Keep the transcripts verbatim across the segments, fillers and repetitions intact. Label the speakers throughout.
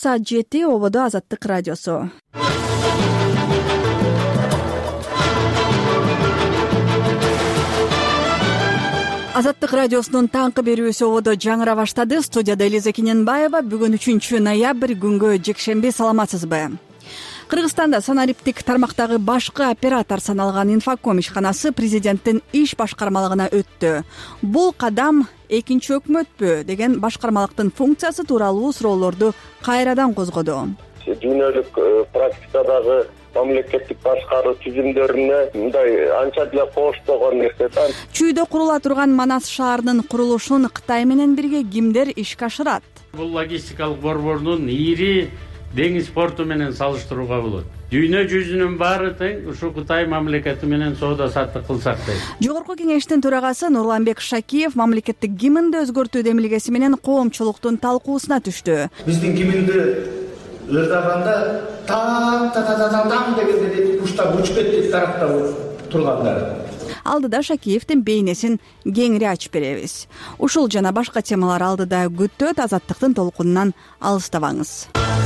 Speaker 1: Саат жети ободо Азаттык радиосу. Азаттык радиосунун таңкы берүүсү ободо жаңыра баштады. Студияда Элиза Кененбаева. Бүгүн үчүнчү ноябрь күнгө жекшемби. Саламатсызбы? Кыргызстанда санариптик тармактагы башкы оператор саналган Инфоком ишканасы президенттин иш башкармалыгына өттү. Бул кадам экинчи өкмөтпү деген башкармалыктын функциясы тууралуу суроолорду кайрадан козгоду.
Speaker 2: Дүйнөлүк практикадагы мамлекеттик башкаруу түзүмдөрүнө мындай анча деле коштогон нерсе да.
Speaker 1: Чүйдө курула турган Манас шаарынын курулушун Кытай менен бирге кимдер ишке ашырат?
Speaker 3: Бул логистикалык борбордун ири деңиз порту менен салыштырууга болот. Дүйнө жүзүнүн баары тең ушу Кытай мамлекети менен соода саттык кылсак дейт.
Speaker 1: Жогорку кеңештин төрагасы Нурланбек Шакиев мамлекеттик гимнди өзгөртүү демилгеси менен коомчулуктун талкуусуна түштү.
Speaker 4: Биздин гимнди ырдаганда таң та та та таң дегенде куштар учуп кетти тарапта тургандар.
Speaker 1: Алдыда Шакиевдин бейнесин кеңири ачып беребиз. Ушул жана башка темалар алдыда күтөт. Азаттыктын толкунунан алыстабаңыз.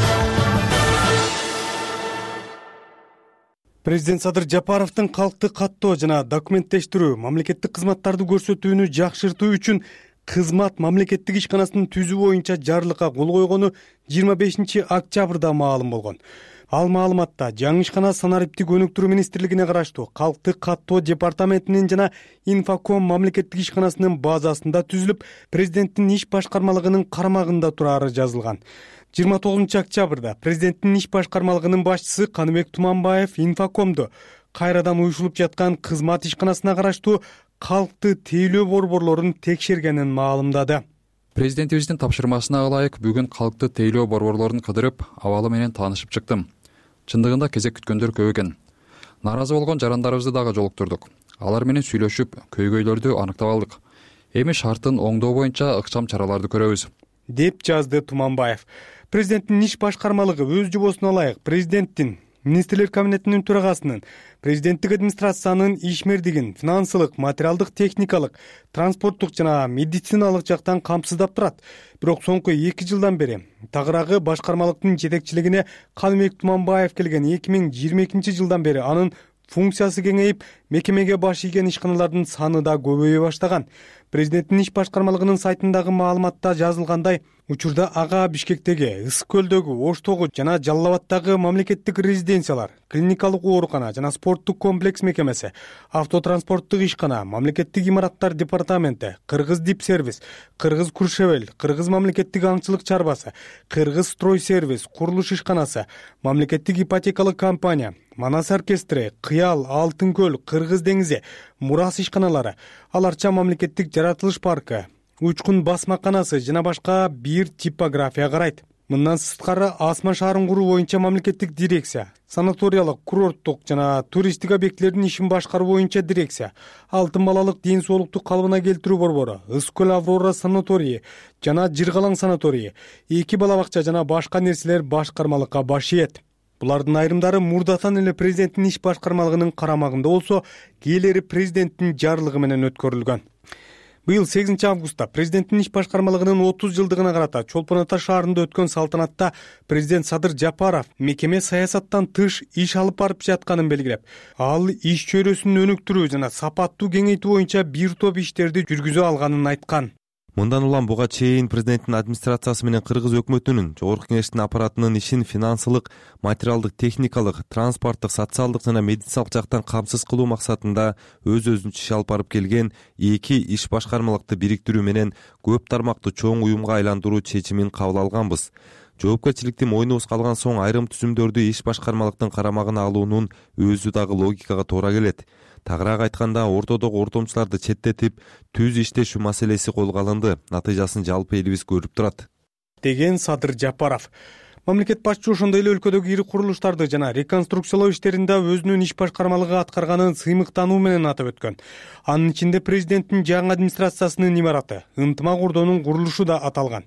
Speaker 5: Президент Садыр Жапаровдун калкты каттоо жана документтештирүү, мамлекеттик кызматтарды көрсөтүүнү жакшыртуу үчүн кызмат мамлекеттик ишканасынын түзүү боюнча жарлыкка кол койгону жыйырма бешинчи октябрда маалым болгон. Ал маалыматта жаңы ишкана санариптик өнүктүрүү министрлигине караштуу калкты каттоо департаментинин жана Инфоком мамлекеттик ишканасынын базасында түзүлүп, президенттин иш башкармалыгынын карамагында турары жазылган. жыйырма тогузунчу октябрда президенттин иш башкармалыгынын башчысы Каныбек Туманбаев Инфокомду кайрадан уюшулуп жаткан кызмат ишканасына караштуу калкты тейлөө борборлорун текшергенин маалымдады.
Speaker 6: Президентибиздин тапшырмасына ылайык бүгүн калкты тейлөө борборлорун кыдырып, абалы менен таанышып чыктым. Чындыгында кезек күткөндөр көп экен. Нааразы болгон жарандарыбызды дагы жолуктурдук. Алар менен сүйлөшүп, көйгөйлөрдү аныктап алдык. Эми шартын оңдоо боюнча ыкчам чараларды көрөбүз,
Speaker 5: деп жазды Туманбаев. Президенттин иш башкармалыгы өз жобосуна ылайык президенттин, министрлер кабинетинин төрагасынын, президенттик администрациянын ишмердигин финансылык, материалдык, техникалык, транспорттук жана медициналык жактан камсыздап турат. Бирок соңку эки жылдан бери тагыраагы башкармалыктын жетекчилигине Каныбек Туманбаев келген эки миң жыйырма экинчи жылдан бери анын функциясы кеңейип, мекемеге баш ийген ишканалардын саны да көбөйө баштаган. Президенттин иш башкармалыгынын сайтындагы маалыматта жазылгандай, учурда ага Бишкектеги, Ысык көлдөгү, Оштогу жана Жалал Абадтагы мамлекеттик резиденциялар, клиникалык оорукана жана спорттук комплекс мекемеси, автотранспорттук ишкана, мамлекеттик имараттар департаменти, Кыргыз Дипсервис, Кыргыз Куршевел, Кыргыз мамлекеттик аңчылык чарбасы, Кыргыз Стройсервис, курулуш ишканасы, мамлекеттик ипотекалык компания, Манас оркестри, Кыял, Алтын көл, Кыргыз деңизи, Мурас ишканалары, аларча мамлекеттик жаратылыш паркы, Учкун басмаканасы жана башка бир типография карайт. Мындан сырткары Асма шаарын куруу боюнча мамлекеттик дирекция, санаториялык, курорттук жана туристтик объектилердин ишин башкаруу боюнча дирекция, Алтын балалык ден соолукту калыбына келтирүү борбору, Ысык көл Аврора санаторийи жана Жыргалаң санаторийи, эки бала бакча жана башка нерселер башкармалыкка баш ийет. Булардын айрымдары мурдатан эле президенттин иш башкармалыгынын карамагында болсо, кээleri президенттин жарлыгы менен өткөрүлгөн. Быйыл сегизинчи августта президенттин иш башкармалыгынын отуз жылдыгына карата Чолпон Ата шаарында өткөн салтанатта президент Садыр Жапаров мекеме саясаттан тыш иш алып барып жатканын белгилеп, ал иш чөйрөсүн өнүктүрүү жана сапаттуу кеңейтүү боюнча бир топ иштерди жүргүзө алганын айткан.
Speaker 7: Мындан улам буга чейин президенттин администрациясы менен Кыргыз өкмөтүнүн, жогорку кеңештин аппаратынын ишин финансылык, материалдык, техникалык, транспорттук, социалдык жана медициналык жактан камсыз кылуу максатында өз-өзүнчө иш алып барып келген эки иш башкармалыкты бириктирүү менен көп тармактуу чоң уюмга айландыруу чечимин кабыл алганбыз. Жоопкерчиликти мойнубузга алган соң айрым түзүмдөрдү иш башкармалыктын карамагына алуунун өзү дагы логикага туура келет. Тагыраак айтканда, ортодогу ортомчуларды четтетип, түз иштешүү маселеси колго алынды. Натыйжасын жалпы элибиз көрүп турат,
Speaker 5: деген Садыр Жапаров. Мамлекет башчысы ошондой эле өлкөдөгү ири курулуштарды жана реконструкциялоо иштеринде өзүнүн иш башкармалыгы аткарганын сыймыктануу менен атап өткөн. Анын ичинде президенттин жаңы администрациясынын имараты, ынтымак ордонун курулушу да аталган.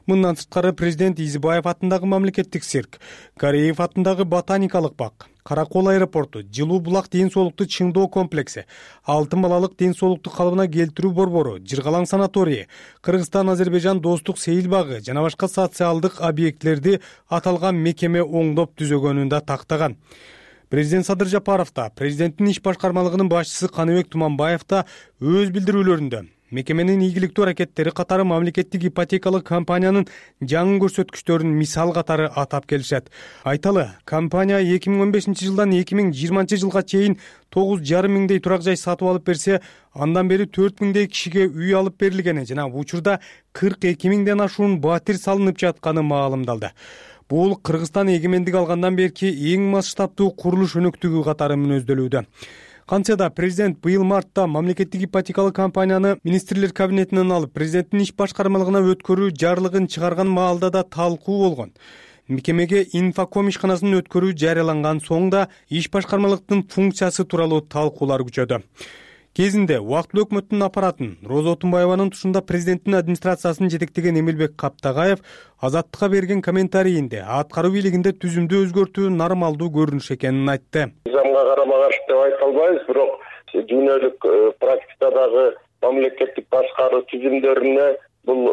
Speaker 5: Мындан сырткары президент Изибаев атындагы мамлекеттик цирк, Кореев атындагы ботаникалык бак, Каракол аэропорту, Жылуу булак ден соолукту чыңдоо комплекси, Алтын балалык ден соолукту калыбына келтирүү борбору, Жыргалаң санаторийи, Кыргызстан Азербайжан достук сейил багы жана башка социалдык объектилерди аталган мекеме оңдоп түзөгөнүн да тактаган. Президент Садыр Жапаров да, президенттин иш башкармалыгынын башчысы Каныбек Туманбаев да өз билдирүүлөрүндө мекеменин ийгиликтүү аракеттери катары мамлекеттик ипотекалык компаниянын жаңы көрсөткүчтөрүн мисал катары атап келишет. Айталы, компания эки миң он бешинчи жылдан эки миң жыйырманчы жылга чейин тогуз жарым миңдей турак жай сатып алып берсе, андан бери төрт миңдей кишиге үй алып берилгени жана учурда кырк эки миңден ашуун батир салынып жатканы маалымдалды. Бул Кыргызстан эгемендик алгандан берки эң масштабтуу курулуш өнөктүгү катары мүнөздөлүүдө. Кантсе да президент быйыл мартта мамлекеттик ипотекалык компанияны министрлер кабинетинен алып, президенттин иш башкармалыгына өткөрүү жарлыгын чыгарган маалда да талкуу болгон. Мекемеге инфоком ишканасын өткөрүү жарыяланган соң да иш башкармалыктын функциясы тууралуу талкуулар күчөдү. Кезинде убактылуу өкмөттүн аппаратын Роза Отунбаеванын тушунда президенттин администрациясын жетектеген Эмилбек Каптагаев Азаттыкка берген комментарийинде аткаруу бийлигинде түзүмдү өзгөртүү нормалдуу көрүнүш экенин айтты.
Speaker 2: Мыйзамга карама каршы деп айта албайбыз, бирок дүйнөлүк практикадагы мамлекеттик башкаруу түзүмдөрүнө бул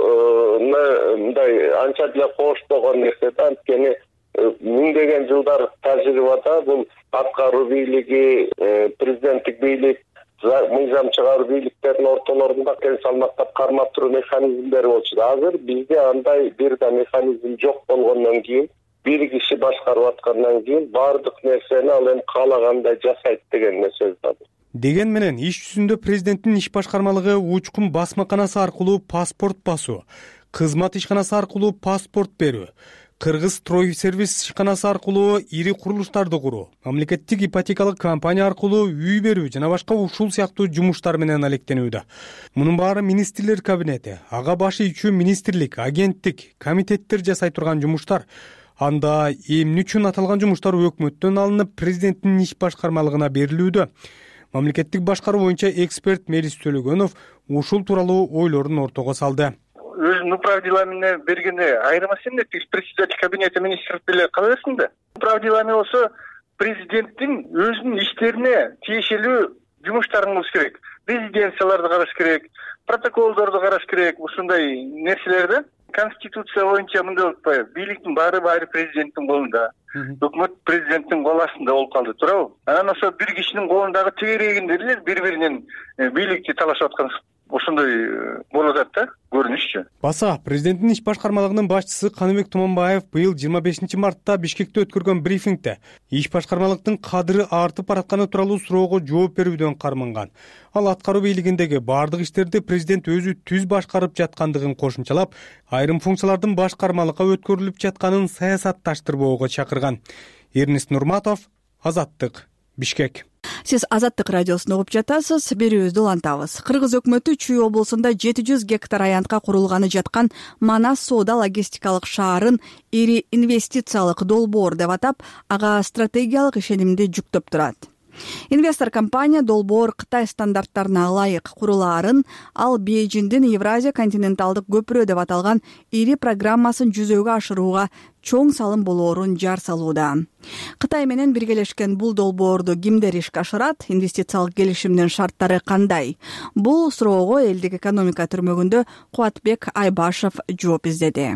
Speaker 2: мындай анча деле коштогон нерсе да. Анткени миңдеген жылдар тажрыйбада бул аткаруу бийлиги, президенттик бийлик, мыйзам чыгаруу бийликтердин ортолорунда тең салмактап кармап туруу механизмдери болчу. Азыр бизде андай бир да механизм жок болгондон кийин, бир киши башкарып аткандан кийин баардык нерсени ал эми каалагандай жасайт деген сөз бар.
Speaker 5: Деген менен иш жүзүндө президенттин иш башкармалыгы учкун басмаканасы аркылуу паспорт басуу, кызмат ишканасы аркылуу паспорт берүү, Кыргыз строй сервис ишканасы аркылуу ири курулуштарды куруу, мамлекеттик ипотекалык компания аркылуу үй берүү жана башка ушул сыяктуу жумуштар менен алектенүүдө. Мунун баары министрлер кабинети, ага башы ичүү министрлик, агенттик, комитеттер жасай турган жумуштар. Анда эмне үчүн аталган жумуштар өкмөттөн алынып президенттин иш башкармалыгына берилүүдө? Мамлекеттик башкаруу боюнча эксперт Мелис Төлөгөнов ушул тууралуу ойлорун ортого салды.
Speaker 4: Өзүнүн управ делами бергенде айырмасы эмне? Председатель кабинета министров деле кала берсин да. Управ делами болсо президенттин өзүнүн иштерине тиешелүү жумуштарын кылыш керек. Резиденцияларды караш керек, протоколдорду караш керек, ушундай нерселерди. Конституция боюнча мындай болуп атпайбы? Бийликтин баары баары президенттин колунда. Өкмөт президенттин кол астында болуп калды, туурабы? Анан ошо бир кишинин колундагы тегерегинде эле бири-биринен бийликти талашып аткан ошондой болуп атат да, көрүнүшчү.
Speaker 5: Баса президенттин иш башкармалыгынын башчысы Каныбек Туманбаев быйыл жыйырма бешинчи мартта Бишкекте өткөргөн брифингде иш башкармалыктын кадыры артып баратканы тууралуу суроого жооп берүүдөн карманган. Ал аткаруу бийлигиндеги баардык иштерди президент өзү түз башкарып жаткандыгын кошумчалап, айрым функциялардын башкармалыкка өткөрүлүп жатканын саясатташтырбоого чакырган. Эрнест Нурматов, Азаттык, Бишкек.
Speaker 1: Сиз Азаттык радиосун угуп жатасыз. Берүүбүздү улантабыз. Кыргыз өкмөтү Чүй облусунда жети жүз гектар аянтка курулганы жаткан Манас соода логистикалык шаарын ири инвестициялык долбоор деп атап, ага стратегиялык ишенимди жүктөп турат. Инвестор компания долбоор Кытай стандарттарына ылайык курулаарын, ал Бейжиңдин Евразия континенталдык көпүрө деп аталган ири программасын жүзөгө ашырууга чоң салым болоорун жар салууда. Кытай менен биргелешкен бул долбоорду кимдер ишке ашырат? Инвестициялык келишимдин шарттары кандай? Бул суроого элдик экономика түрмөгүндө Кубатбек Айбашев жооп издеди.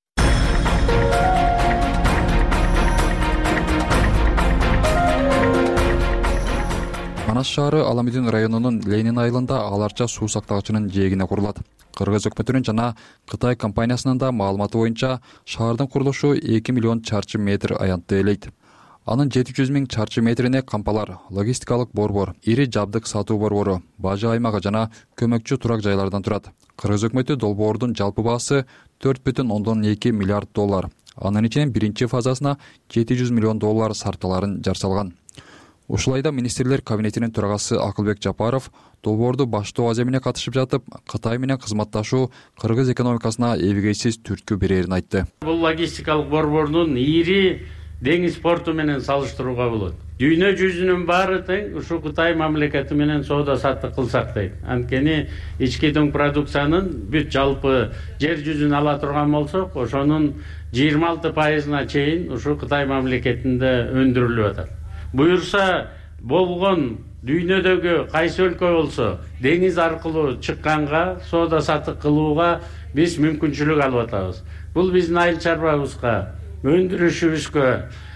Speaker 6: Манас шаары Аламедин районунун Ленин айылында аларча суу сактагычынын жээгине курулат. Кыргыз өкмөтүнүн жана Кытай компаниясынын да маалыматы боюнча шаардын курулушу эки миллион чарчы метр аянтты ээлейт. Анын жети жүз миң чарчы метрине кампалар, логистикалык борбор, ири жабдык сатуу борбору, бажы аймагы жана көмөкчү турак жайлардан турат. Кыргыз өкмөтү долбоордун жалпы баасы төрт бүтүн ондон эки миллиард доллар. Анын ичинен биринчи фазасына жети жүз миллион доллар сарталарын жар салган. Ушулайда министрлер кабинетинин төрагасы Акылбек Жапаров долбоорду баштоо аземине катышып жатып, Кытай менен кызматташуу кыргыз экономикасына эбегейсиз түрткү берерин айтты.
Speaker 3: Бул логистикалык борбордун ири деңиз порту менен салыштырууга болот. дүйнө жүзүнүн баары тең ушу Кытай мамлекети менен соода саттык кылсак дейт. Анткени ички дүң продукциянын бүт жалпы жер жүзүн ала турган болсок, ошонун жыйырма алты пайызына чейин ушу Кытай мамлекетинде өндүрүлүп атат. Буюрса болгон дүйнөдөгү кайсы өлкө болсо деңиз аркылуу чыкканга соода саттык кылууга биз мүмкүнчүлүк алып атабыз. Бул биздин айыл чарбабызга, өндүрүшүбүзгө,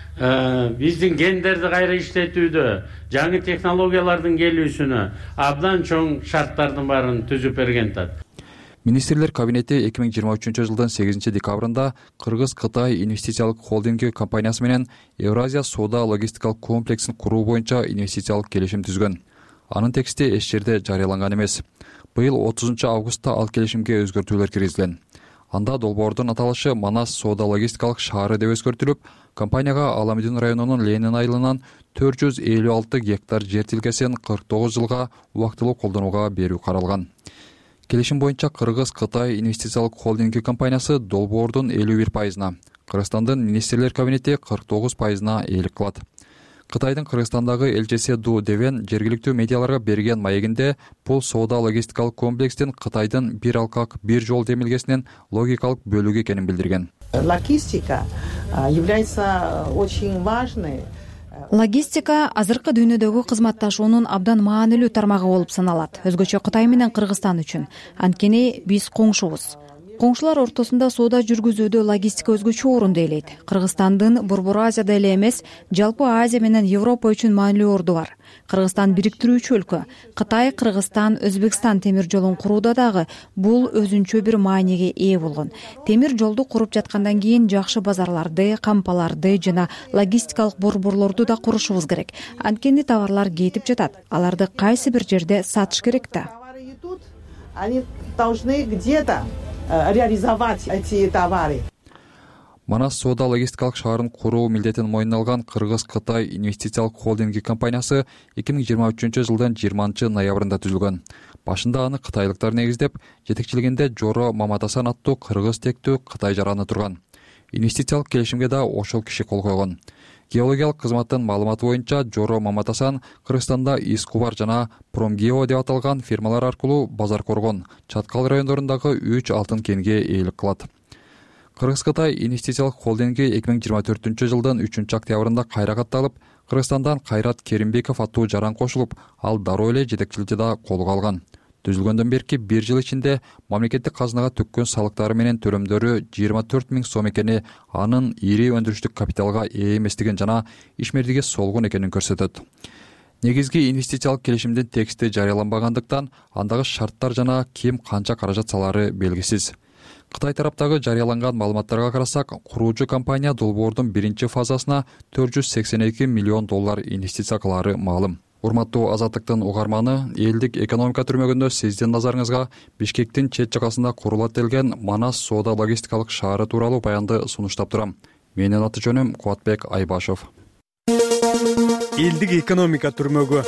Speaker 3: биздин гендерди кайра иштетүүдө, жаңы технологиялардын келүүсүнө абдан чоң шарттардын баарын түзүп берген атат.
Speaker 6: Министрлер кабинети эки миң жыйырма үчүнчү жылдын сегизинчи декабрында Кыргыз-Кытай инвестициялык холдинги компаниясы менен Евразия соода логистикалык комплексин куруу боюнча инвестициялык келишим түзгөн. Анын тексти эч жерде жарыяланган эмес. Быйыл отузунчу августта ал келишимге өзгөртүүлөр киргизилген. Анда долбоордун аталышы Манас соода логистикалык шаары деп өзгөртүлүп, компанияга Аламедин районунун Ленин айылынан төрт жүз элүү алты гектар жер тилкесин кырк тогуз жылга убактылуу колдонууга берүү каралган. Келишим боюнча Кыргыз-Кытай инвестициялык холдинги компаниясы долбоордун элүү бир пайызына, Кыргызстандын министрлер кабинети кырк тогуз пайызына ээлик кылат. Кытайдын Кыргызстандагы элчиси Ду Девен жергиликтүү медиаларга берген маегинде бул соода логистикалык комплекстин Кытайдын бир алкак, бир жол демилгесинин логикалык бөлүгү экенин билдирген.
Speaker 8: Логистика является очень важной.
Speaker 9: Логистика азыркы дүйнөдөгү кызматташуунун абдан маанилүү тармагы болуп саналат. Өзгөчө Кытай менен Кыргызстан үчүн. Анткени биз коңшубуз. Коңшулар ортосунда соода жүргүзүүдө логистика өзгөчө орунду ээлейт. Кыргызстандын Борбор Азияда эле эмес, жалпы Азия менен Европа үчүн маанилүү орду бар. Кыргызстан бириктирүүчү өлкө. Кытай, Кыргызстан, Өзбекстан темир жолун курууда дагы бул өзүнчө бир мааниге ээ болгон. Темир жолду куруп жаткандан кийин жакшы базарларды, кампаларды жана логистикалык борборлорду да курушубуз керек. Анткени товарлар кетип жатат. Аларды кайсы бир жерде сатыш керек да.
Speaker 8: Они должны где-то реализовать эти товары.
Speaker 6: Манас соода логистикалык шаарын куруу милдетин мойнуна алган Кыргыз-Кытай инвестициялык холдинги компаниясы эки миң жыйырма үчүнчү жылдын жыйырманчы ноябрында түзүлгөн. Башында аны кытайлыктар негиздеп, жетекчилигинде Жоро Маматасан аттуу кыргыз тектүү Кытай жараны турган. Инвестициялык келишимге да ошол киши кол койгон. Геологиялык кызматтын маалыматы боюнча Жоро Маматасан Кыргызстанда Искубар жана Промгео деп аталган фирмалар аркылуу Базар Коргон, Чаткал райондорундагы үч алтын кенге ээлик кылат. Кыргыз-Кытай инвестициялык холдинги эки миң жыйырма төртүнчү жылдын үчүнчү октябрында кайра катталып, Кыргызстандан Кайрат Керимбеков аттуу жаран кошулуп, ал дароо эле жетекчиликти да колго алган. Түзүлгөндөн берки бир жыл ичинде мамлекеттик казынага төккөн салыктары менен төлөмдөрү жыйырма төрт миң сом экени анын ири өндүрүштүк капиталга ээ эместигин жана ишмердиги солгун экенин көрсөтөт. Негизги инвестициялык келишимдин тексти жарыяланбагандыктан андагы шарттар жана ким канча каражат салары белгисиз. Кытай тараптагы жарыяланган маалыматтарга карасак, куруучу компания долбоордун биринчи фазасына төрт жүз сексен эки миллион доллар инвестиция кылары маалым. Урматтуу Азаттыктын угарманы, элдик экономика түрмөгүндө сиздин назарыңызга Бишкектин чет жагасында курулат делген Манас соода логистикалык шаары тууралуу баянды сунуштап турам. Менин аты жөнүм Кубатбек Айбашев.
Speaker 5: Элдик экономика түрмөгү.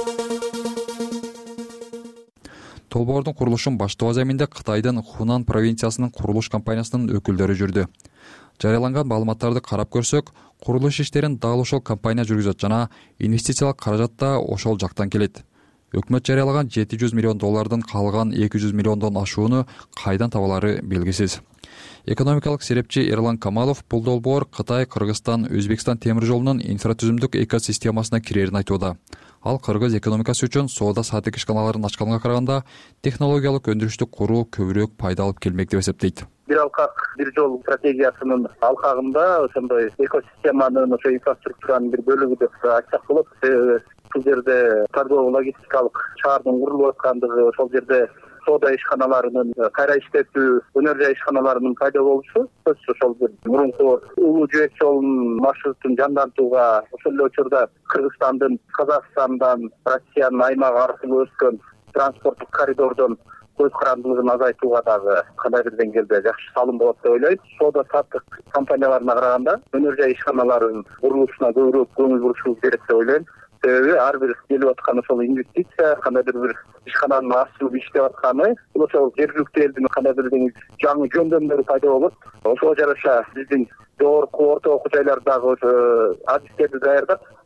Speaker 6: Долбоордун курулушун баштоо заминде Кытайдын Хунан провинциясынын курулуш компаниясынын өкүлдөрү жүрдү. Жарыяланган маалыматтарды карап көрсөк, курулуш иштерин дал ошол компания жүргүзөт жана инвестициялык каражат да ошол жактан келет. Өкмөт жарыялаган жети жүз миллион доллардын калган эки жүз миллиондон ашууну кайдан табалары белгисиз. Экономикалык серепчи Эрлан Камалов бул долбоор Кытай, Кыргызстан, Өзбекстан темир жолунун инфратүзүмдүк экосистемасына кирерин айтууда. Ал кыргыз экономикасы үчүн соода саттык ишканаларын ачканга караганда технологиялык өндүрүштү куруу көбүрөөк пайда алып келмек деп эсептейт.
Speaker 4: Бир алкак, бир жол стратегиясынын алкагында ошондой экосистеманын, ошо инфраструктуранын бир бөлүгү деп айтсак болот. Бул жерде торгово логистикалык шаардын курулуп аткандыгы, ошол жерде соода ишканаларынын кайра иштетүү, өнөр ишканаларынын пайда болушу, ошол бир мурунку улуу жибек жолунун маршрутун жандантууга, ошол эле учурда Кыргызстандын, Казакстандан, Россиянын аймагы аркылуу өткөн транспорттук коридордон көз карандылыгын азайтууга дагы кандай бир деңгээлде жакшы салым болот деп ойлойм. Соода саттык компанияларына караганда өнөр жай ишканаларынын курулушуна көбүрөөк көңүл бурушубуз керек деп ойлойм. Себеби ар бир келип аткан ошол инвестиция, кандай бир ишкананын ачылып иштеп атканы, бул ошол жергиликтүү элдин кандай бир жаңы жөндөмдөрү пайда болот. Ошого жараша биздин жогорку орто окуу жайлардагы ошо адистерди даярдап,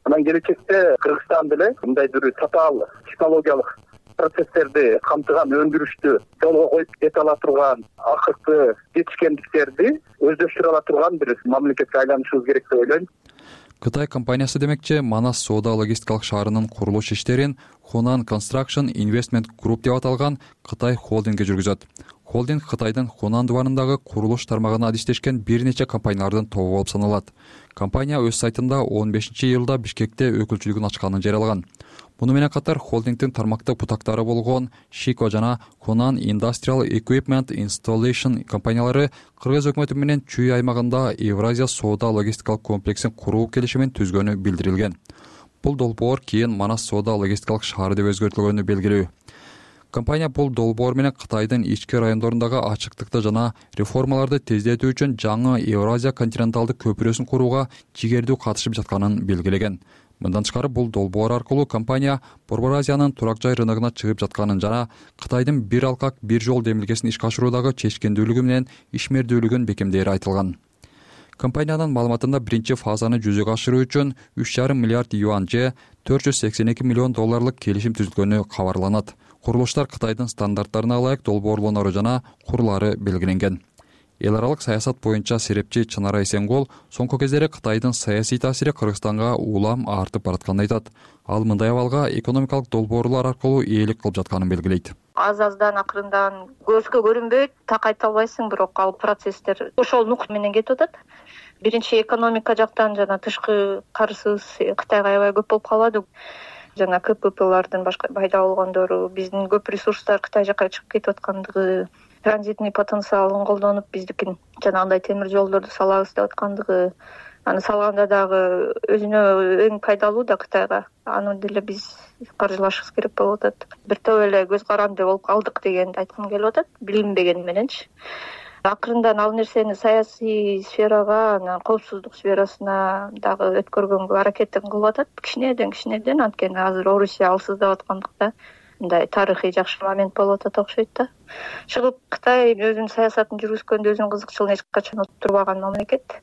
Speaker 4: Анан келечекте Кыргызстан деле мындай бир татаал технологиялык процесстерди камтыган өндүрүштү жолго коюп кете ала турган, акыркы жетишкендиктерди өздөштүрө ала турган бир мамлекетке айланышыбыз керек деп ойлойм.
Speaker 6: Кытай компаниясы демекчи, Манас соода логистикалык шаарынын курулуш иштерин Hunan Construction Investment Group деп аталган Кытай холдинги жүргүзөт. Холдинг Кытайдын Хунан дубарындагы курулуш тармагына адистешкен бир нече компаниялардын тобу болуп саналат. Компания өз сайтында он бешинчи июлда Бишкекте өкүлчүлүгүн ачканын жарыялаган. Муну менен катар холдингдин тармактык бутактары болгон Shiko жана Hunan Industrial Equipment Installation компаниялары Кыргыз өкмөтү менен Чүй аймагында Евразия соода логистикалык комплексин куруу келишимин түзгөнү билдирилген. Бул долбоор кийин Манас соода логистикалык шаары деп өзгөртүлгөнү белгилүү. Компания бул долбоор менен Кытайдын ички райондорундагы ачыктыкты жана реформаларды тездетүү үчүн жаңы Евразия континенталдык көпүрөсүн курууга жигердүү катышып жатканын белгилеген. Мындан тышкары бул долбоор аркылуу компания Борбор Азиянын турак жай рыногуна чыгып жатканын жана Кытайдын бир алкак бир жол демилгесин ишке ашыруудагы чечкендүүлүгү менен ишмердүүлүгүн бекемдээри айтылган. Компаниянын маалыматында биринчи фазаны жүзөгө ашыруу үчүн үч жарым миллиард юань же төрт жүз сексен эки миллион долларлык келишим түзүлгөнү кабарланат. Курулуштар Кытайдын стандарттарына ылайык долбоорлонору жана курлары белгиленген. Эл аралык саясат боюнча серепчи Чынара Эсенгол соңку кездери Кытайдын саясий таасири Кыргызстанга улам артып баратканын айтат. Ал мындай абалга экономикалык долбоорлор аркылуу ээлик кылып жатканын белгилейт.
Speaker 10: Аз-аздан акырындан көзгө көрүнбөйт, так айта албайсың, бирок ал процесстер ошол нук менен кетип атат. Биринчи экономика жактан жана тышкы карызыбыз Кытайга аябай көп болуп калады. Жана КППлардын башка пайда болгондору, биздин көп ресурстар Кытай жака чыгып кетип аткандыгы, транзитный потенциалын колдонуп биздикин жанагындай темир жолдорду салабыз деп аткандыгы, аны салганда дагы өзүнө эң пайдалуу да Кытайга. Аны деле биз каржылашыбыз керек болуп атат. Бир топ эле көз каранды болуп калдык дегенди айткым келип атат, билинбеген мененчи. Акырындан ал нерсени саясий сферага, анан коопсуздук сферасына дагы өткөргөнгө аракетин кылып атат. Кичинеден кичинеден, анткени азыр Орусия алсыздап аткандыкта мындай тарыхый жакшы момент болуп атат окшойт да. Чыгып Кытай өзүнүн саясатын жүргүзгөндө өзүнүн кызыкчылыгын эч качан турбаган мамлекет.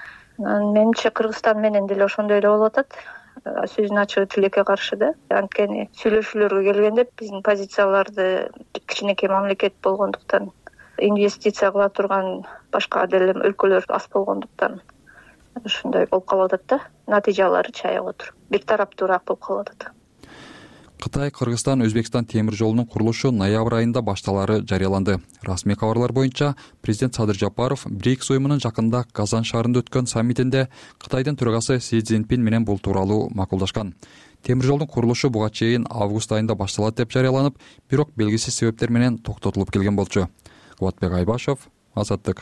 Speaker 10: Менимче Кыргызстан менен деле ошондой эле болуп атат. Сөзүн ачыгы тилекке каршы да. Анткени сүйлөшүүлөргө келгенде биздин позицияларды кичинекей мамлекет болгондуктан, инвестиция кыла турган башка деле өлкөлөр аз болгондуктан ушундай болуп калып атат да. Натыйжалары чаяк отур. Бир тараптуураак болуп калып атат.
Speaker 6: Кытай, Кыргызстан, Өзбекстан темир жолунун курулушу ноябрь айында башталары жарыяланды. Расмий кабарлар боюнча, президент Садыр Жапаров БРИКС уюмунун жакында Казан шаарында өткөн саммитинде Кытайдын төрагасы Си Цзиньпин менен бул тууралуу макулдашкан. Темир жолдун курулушу буга чейин август айында башталат деп жарыяланып, бирок белгисиз себептер менен токтотулуп келген болчу. Кубатбек Айбашев, Азаттык.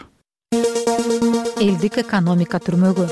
Speaker 9: Элдик экономика түрмөгү.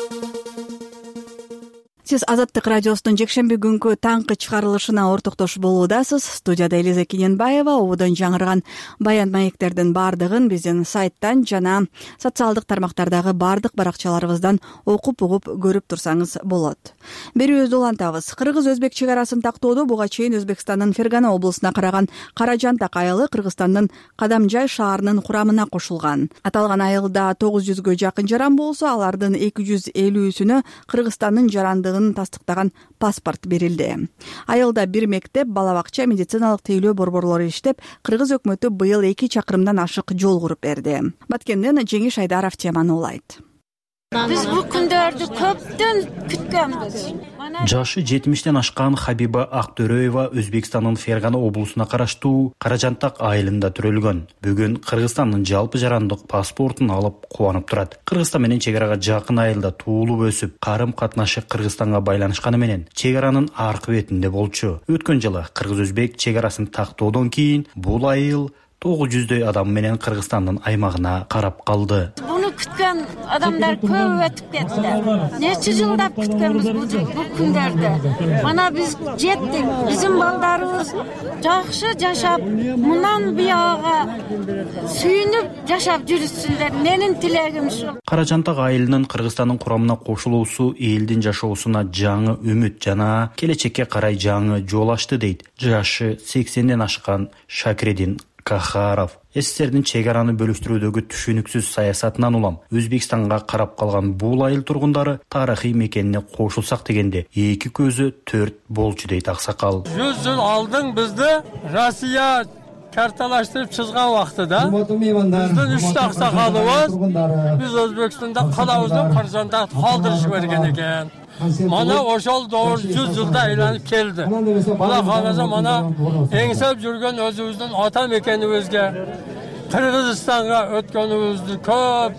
Speaker 1: Сиз Азаттык радиосунун жекшемби күнкү таңкы чыгарылышына ортоктош болуудасыз. Студияда Элиза Кененбаева. Ободон жаңырган баян маектердин бардыгын биздин сайттан жана социалдык тармактардагы бардык баракчаларыбыздан окуп угуп көрүп турсаңыз болот. Берүүбүздү улантабыз. Кыргыз-өзбек чек арасын тактоодо буга чейин Өзбекстандын Фергана облусуна караган Каражантак айылы Кыргызстандын Кадамжай шаарынын курамына кошулган. Аталган айылда тогуз жүзгө жакын жаран болсо, алардын эки жүз элүүсүнө Кыргызстандын жарандыгын тастыктаган паспорт берилди. Айылда бир мектеп, бала бакча, медициналык тейлөө борборлору иштеп, Кыргыз өкмөтү быйыл эки чакырымдан ашык жол куруп берди. Баткенден Жеңиш Айдаров теманы улайт.
Speaker 11: Биз бул күндөрдү көптөн күткөнбүз.
Speaker 12: Жашы жетимиштен ашкан Хабиба Актөрөева Өзбекстандын Фергана облусуна караштуу Каражантак айылында төрөлгөн. Бүгүн Кыргызстандын жалпы жарандык паспортун алып кубанып турат. Кыргызстан менен чек арага жакын айылда туулуп өсүп, карым катнашы Кыргызстанга байланышканы менен чек аранын аркы бетинде болчу. Өткөн жылы Кыргыз-Өзбек чек арасын тактоодон кийин бул айыл тогуз жүздөй адам менен Кыргызстандын аймагына карап калды.
Speaker 11: Буну күткөн адамдар көп өтүп кетти. Нече жылдап күткөнбүз бул күндөрдө. Мана биз жеттик. Биздин балдарыбыз жакшы жашап, мындан бияга сүйүнүп жашап жүрүшсүндөр. Менин тилегим ушу.
Speaker 12: Каражантак айылынын Кыргызстандын курамына кошулуусу элдин жашоосуна жаңы үмүт жана келечекке карай жаңы жол ачты дейт жашы сексенден ашкан Шакредин Кахаров. СССРдин чек араны бөлүштүрүүдөгү түшүнүксүз саясатынан улам Өзбекстанга карап калган бул айыл тургундары тарыхый мекенине кошулсак дегенде эки көзү төрт болчу дейт аксакал.
Speaker 13: жүз жыл алдың бизди Россия карталаштырып чызган убактыда биздин үч аксакалыбыз биз Өзбекстанда калабызды Каражанда калтырышып берген экен. Mana ошол doğru жүз жылда айланып келди. Мына караса мана эңсеп жүргөн өзүбүздүн ата мекенибизге Кыргызстанга өткөнүбүздү көп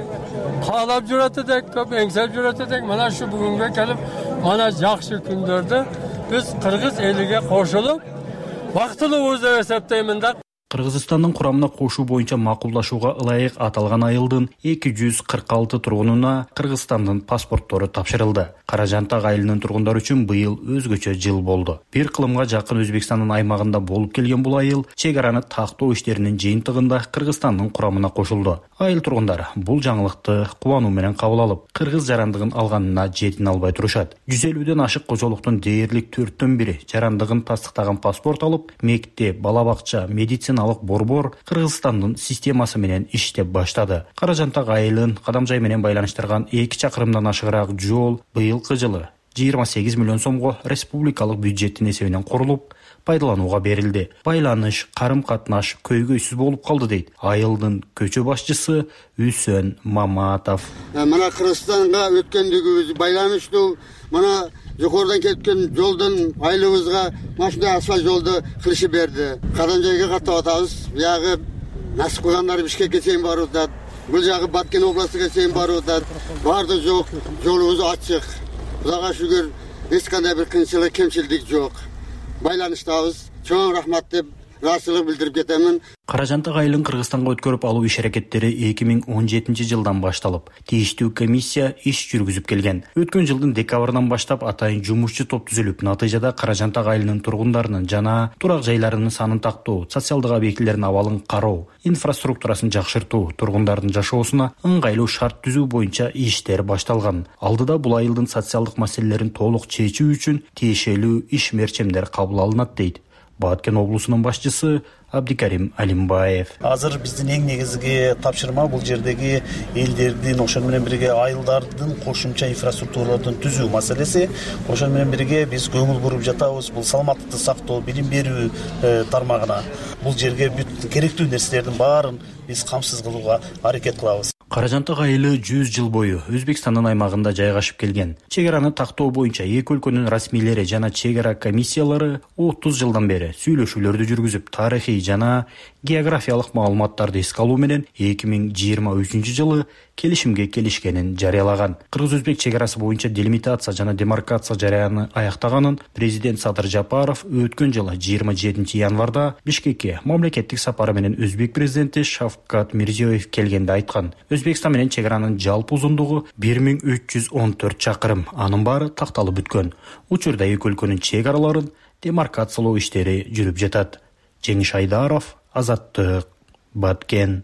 Speaker 13: каалап жүрөт элек, көп эңсеп жүрөт элек. Мана ушу бүгүнгө келип, мана жакшы күндөрдө биз кыргыз элиге кошулуп бактылуубуз деп эсептеймин да.
Speaker 12: Кыргызстандын курамына кошуу боюнча макулдашууга ылайык аталган айылдын эки жүз кырк алты тургунуна Кыргызстандын паспорттору тапшырылды. Каражантак айылынын тургундары үчүн быйыл өзгөчө жыл болду. Бир кылымга жакын Өзбекстандын аймагында болуп келген бул айыл чек араны тактоо иштеринин жыйынтыгында Кыргызстандын курамына кошулду. Айыл тургундары бул жаңылыкты кубануу менен кабыл алып, кыргыз жарандыгын алганына жетине албай турушат. жүз элүүдөн ашык кожолуктун дээрлик төрттөн бири жарандыгын тастыктаган паспорт алып, мектеп, бала бакча, медицина борбор Кыргызстандын системасы менен иштеп баштады. Каражантак айылын кадамжай менен байланыштырган эки чакырымдан ашыгыраак жол быйылкы жылы жыйырма сегиз миллион сомго республикалык бюджеттин эсебинен курулуп, пайдаланууга берилди. Байланыш, карым-катнаш көйгөйсүз болуп калды дейт айылдын көчө башчысы Үсөн Маматов.
Speaker 14: Мына Кыргызстанга өткөндүгүбүз байланыштуу, мына жокордон кеткен жолдон айылыбызга машина асфальт жолду кылышып берди. Кадамжайга каттап атабыз. Биягы насып кылгандар Бишкекке чейин барып атат. Бул жагы Баткен областыга чейин барып атат. Барды жок, жолубуз ачык. Кудайга шүгүр, эч кандай бир кыйынчылык, кемчилдик жок. Байланыштабыз. Чоң рахмат деп ыраазычылык билдирип кетемин.
Speaker 12: Каражантак айылын Кыргызстанга өткөрүп алуу иш аракеттери эки миң он жетинчи жылдан башталып, тийиштүү комиссия иш жүргүзүп келген. Өткөн жылдын декабрынан баштап атайын жумушчу топ түзүлүп, натыйжада Каражантак айылынын тургундарынын жана турак жайларынын санын тактоо, социалдык объектилердин абалын кароо, инфраструктурасын жакшыртуу, тургундардын жашоосуна ыңгайлуу шарт түзүү боюнча иштер башталган. Алдыда бул айылдын социалдык маселелерин толук чечүү үчүн тиешелүү иш мерчемдер кабыл алынат дейт Баткен облусунун башчысы Абдикарим Алимбаев.
Speaker 15: Азыр биздин эң негизги тапшырма бул жердеги элдердин, ошол менен бирге айылдардын кошумча инфраструктуралардын түзүү маселеси. Ошол менен бирге биз көңүл буруп жатабыз бул саламаттыкты сактоо, билим берүү тармагына. Бул жерге бүт керектүү нерселердин баарын биз камсыз кылууга аракет кылабыз.
Speaker 12: Каражантак айылы жүз жыл бою Өзбекстандын аймагында жайгашып келген. Чек араны тактоо боюнча эки өлкөнүн расмийлери жана чек ара комиссиялары отуз жылдан бери сүйлөшүүлөрдү жүргүзүп, тарыхый жана географиялык маалыматтарды эске алуу менен эки миң жыйырма үчүнчү жылы келишимге келишкенин жарыялаган. Кыргыз-Өзбек чек арасы боюнча делимитация жана демаркация жараяны аяктаганын президент Садыр Жапаров өткөн жылы жыйырма жетинчи январда Бишкекке мамлекеттик сапары менен Өзбек президенти Шавкат Мирзиёев келгенде айткан. Өзбекстан менен чек аранын жалпы узундугу бир миң үч жүз он төрт чакырым. Анын баары такталып бүткөн. Учурда эки өлкөнүн чек араларын демаркациялоо иштери жүрүп жатат. Жеңиш Айдаров, Азаттык, Баткен.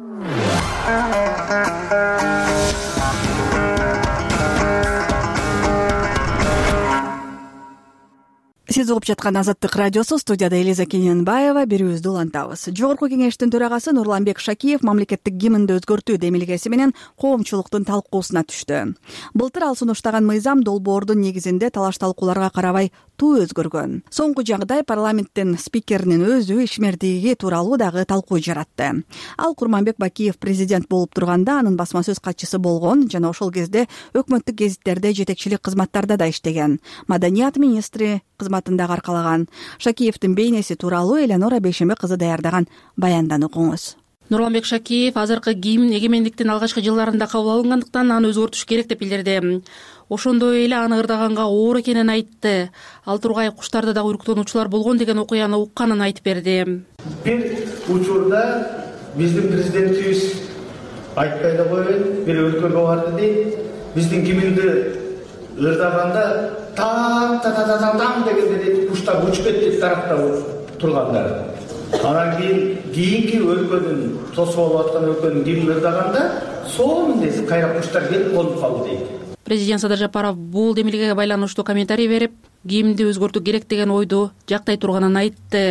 Speaker 1: Сиз угуп жаткан Азаттык радиосу, студияда Элиза Кененбаева, берүүбүздү улантабыз. Жогорку кеңештин төрагасы Нурланбек Шакиев мамлекеттик гимнди өзгөртүү демилгеси менен коомчулуктун талкуусуна түштү. Былтыр ал сунуштаган мыйзам долбоордун негизинде талаш-талкууларга карабай туу өзгөргөн. Соңку жагдай парламенттин спикеринин өзү ишмердиги тууралуу дагы талкуу жаратты. Ал Курманбек Бакиев президент болуп турганда анын басма сөз катчысы болгон жана ошол кезде өкмөттүк гезиттерде жетекчилик кызматтарда да иштеген. Маданият министри кызматында аркалаган. Шакиевдин бейнеси тууралуу Элеонора Бейшембе кызы даярдаган баяндан окуңуз.
Speaker 16: Нурланбек Шакиев азыркы гимн эгемендиктин алгачкы жылдарында кабыл алынгандыктан аны өзгөртүш керек деп билдирди. Ошондой эле аны ырдаганга оор экенин айтты. Ал тургай куштарда да уйруктонуучулар болгон деген окуяны укканын айтып берди.
Speaker 17: Бир учурда биздин президентибиз айтпай да койбойт, бир өлкөгө барды дейт. Биздин гимнди ырдаганда там та та та там дегенде дейт куштар учуп кетти тарапта тургандар. Анан кийин кийинки өлкөнүн тосуп алып аткан өлкөнүн гимнин ырдаганда сол мындайсы кайра куштар келип конуп калды дейт.
Speaker 16: Президент Садыр Жапаров бул демилгеге байланыштуу комментарий берип, гимнди өзгөртүү керек деген ойду жактай турганын айтты.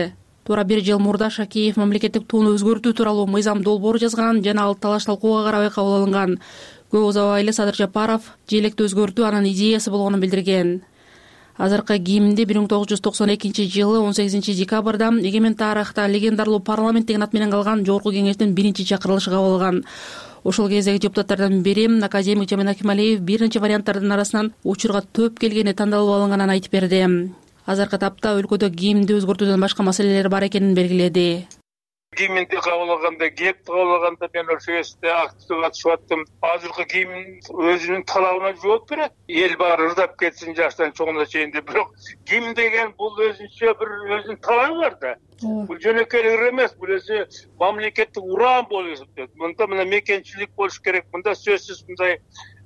Speaker 16: туура бир жыл мурда Шакиев мамлекеттик тууну өзгөртүү тууралуу мыйзам долбоор жазган жана ал талаш талкууга карабай кабыл алынган. Көп узабай эле Садыр Жапаров желекти өзгөртүү анын идеясы болгонун билдирген. Азыркы гимнди бир миң тогуз жүз токсон экинчи жылы он сегизинчи декабрда эгемен тарыхта легендарлуу парламент деген ат менен калган Жогорку Кеңештин биринчи чакырылышы кабыл алган. Ошол кездеги депутаттардан бири академик Жамин Акималиев бир нече варианттардын арасынан учурга төп келгени тандалып алынганын айтып берди. Азыркы тапта өлкөдө гимнди өзгөртүүдөн башка маселелер бар экенин белгиледи.
Speaker 18: Гимнди кабыл алганда, гепти кабыл алганда мен ошол кезде активдүү катышып аттым. Азыркы гимн өзүнүн талабына жооп берет. Эл баары ырдап кетсин жаштан чоңуна чейин деп. Бирок гимн деген бул өзүнчө бир өзүнүн талабы бар да. Бул жөнөкөй ыр эмес, бул өзү мамлекеттик уран болуп эсептелет. Мында мына мекенчилик болуш керек, мында сөзсүз мындай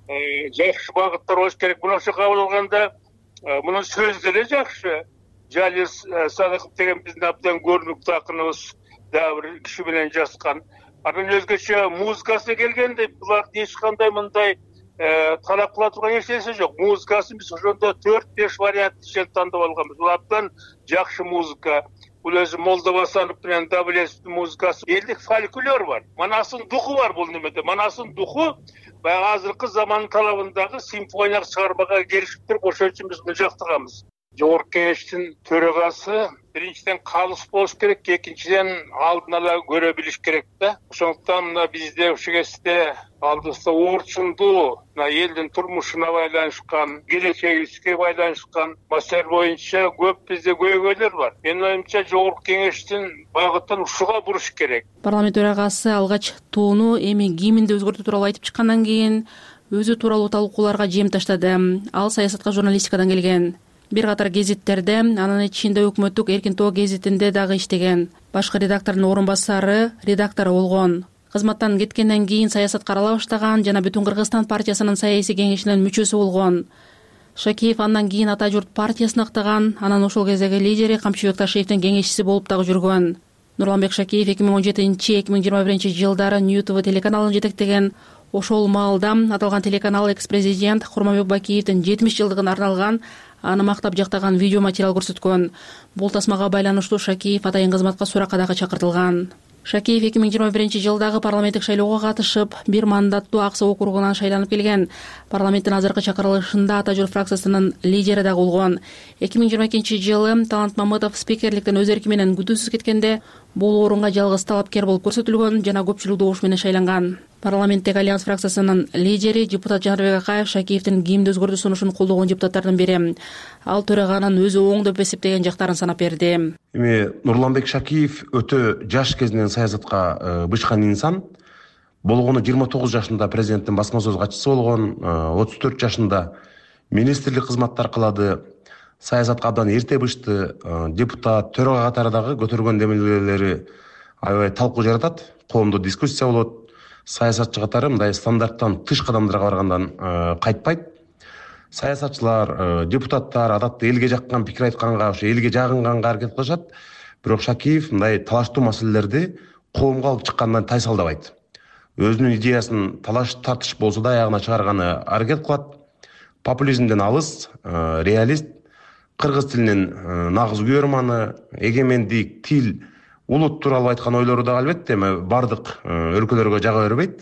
Speaker 18: жакшы багыттар болуш керек. Мына ошо кабыл алганда мунун сөздөрү жакшы. Жалис Садыков деген биздин абдан көрүнүктүү акыныбыз дагы бир киши менен жазган. Анын өзгөчө музыкасы келгенде булардын эч кандай мындай талап кыла турган эч нерсе жок. Музыкасын биз ошондо төрт беш вариант ишен тандап алганбыз. Бул абдан жакшы музыка. Бул өзү Молдовасанов менен Давлетовдун музыкасы. Элдик фольклор бар. Манасынын духу бар бул немеде. Манасынын духу баягы азыркы замандын талабындагы симфониялык чыгармага келишип туруп, ошон үчүн биз муну жактырганбыз. Жогорку Кеңештин төрагасы биринчиден калыс болуш керек, экинчиден алдын ала көрө билиш керек да. Ошондуктан мына бизде ушул кезде алдыбызда орчундуу, мына элдин турмушуна байланышкан, келечегибизге байланышкан маселе боюнча көп бизде көйгөйлөр бар. Менин оюмча Жогорку Кеңештин багытын ушуга буруш керек.
Speaker 16: Парламент төрагасы алгач тууну, эми гимнди өзгөртүү тууралуу айтып чыккандан кийин өзү тууралуу талкууларга жем таштады. Ал саясатка журналистикадан келген. Бир катар гезиттерде, анын ичинде өкмөттүк Эркин тоо гезитинде дагы иштеген. Башкы редактордун орун басары, редактору болгон. Кызматтан кеткенден кийин саясатка арала баштаган жана Бүтүн Кыргызстан партиясынын саясий кеңешинин мүчөсү болгон. Шакиев андан кийин Ата журт партиясын актаган, анан ошол кездеги лидери Камчыбек Ташиевдин кеңешчиси болуп дагы жүргөн. Нурланбек Шакиев эки миң он жетинчи эки миң жыйырма биринчи жылдары Нью ТВ телеканалын жетектеген. Ошол маалда аталган телеканал экс-президент Курманбек Бакиевдин жетимиш жылдыгына арналган аны мактап жактаган видео материал көрсөткөн. Бул тасмага байланыштуу Шакиев атайын кызматка суракка дагы чакыртылган. Шакиев эки миң жыйырма биринчи жылдагы парламенттик шайлоого катышып, бир мандаттуу Аксы округунан шайланып келген. Парламенттин азыркы чакырылышында Ата журт фракциясынын лидери дагы болгон. эки миң жыйырма экинчи жылы Талант Мамытов спикерликтен өз эрки менен күтүүсүз кеткенде бул орунга жалгыз талапкер болуп көрсөтүлгөн жана көпчүлүк добуш менен шайланган. Парламенттеги Альянс фракциясынын лидери депутат Жанарбек Акаев Шакиевдин гимнди өзгөртүү сунушун колдогон депутаттардын бири. Ал төраганын өзү оң деп эсептеген жактарын санап берди.
Speaker 19: Эми Нурланбек Шакиев өтө жаш кезинен саясатка бышкан инсан. Болгону жыйырма тогуз жашында президенттин басма сөз катчысы болгон, отуз төрт жашында министрлик кызматтар кылады. Саясатка абдан эрте бышты, депутат, төрага катары дагы көтөргөн демилгелери аябай талкуу жаратат, коомдо дискуссия болот. Саясатчы катары мындай стандарттан тыш кадамдарга баргандан кайтпайт. Саясатчылар, депутаттар адатта элге жаккан пикир айтканга, ошо элге жагынганга аракет кылышат. Бирок Шакиев мындай талаштуу маселелерди коомго алып чыккандан тайсалдабайт. Өзүнүн идеясын талаш тартыш болсо да аягына чыгарганы аракет кылат. Популизмден алыс, реалист, кыргыз тилинин нагыз күйөрманы, эгемендик, тил, улут тууралуу айткан ойлору да албетте бардык өлкөлөргө жага бербейт.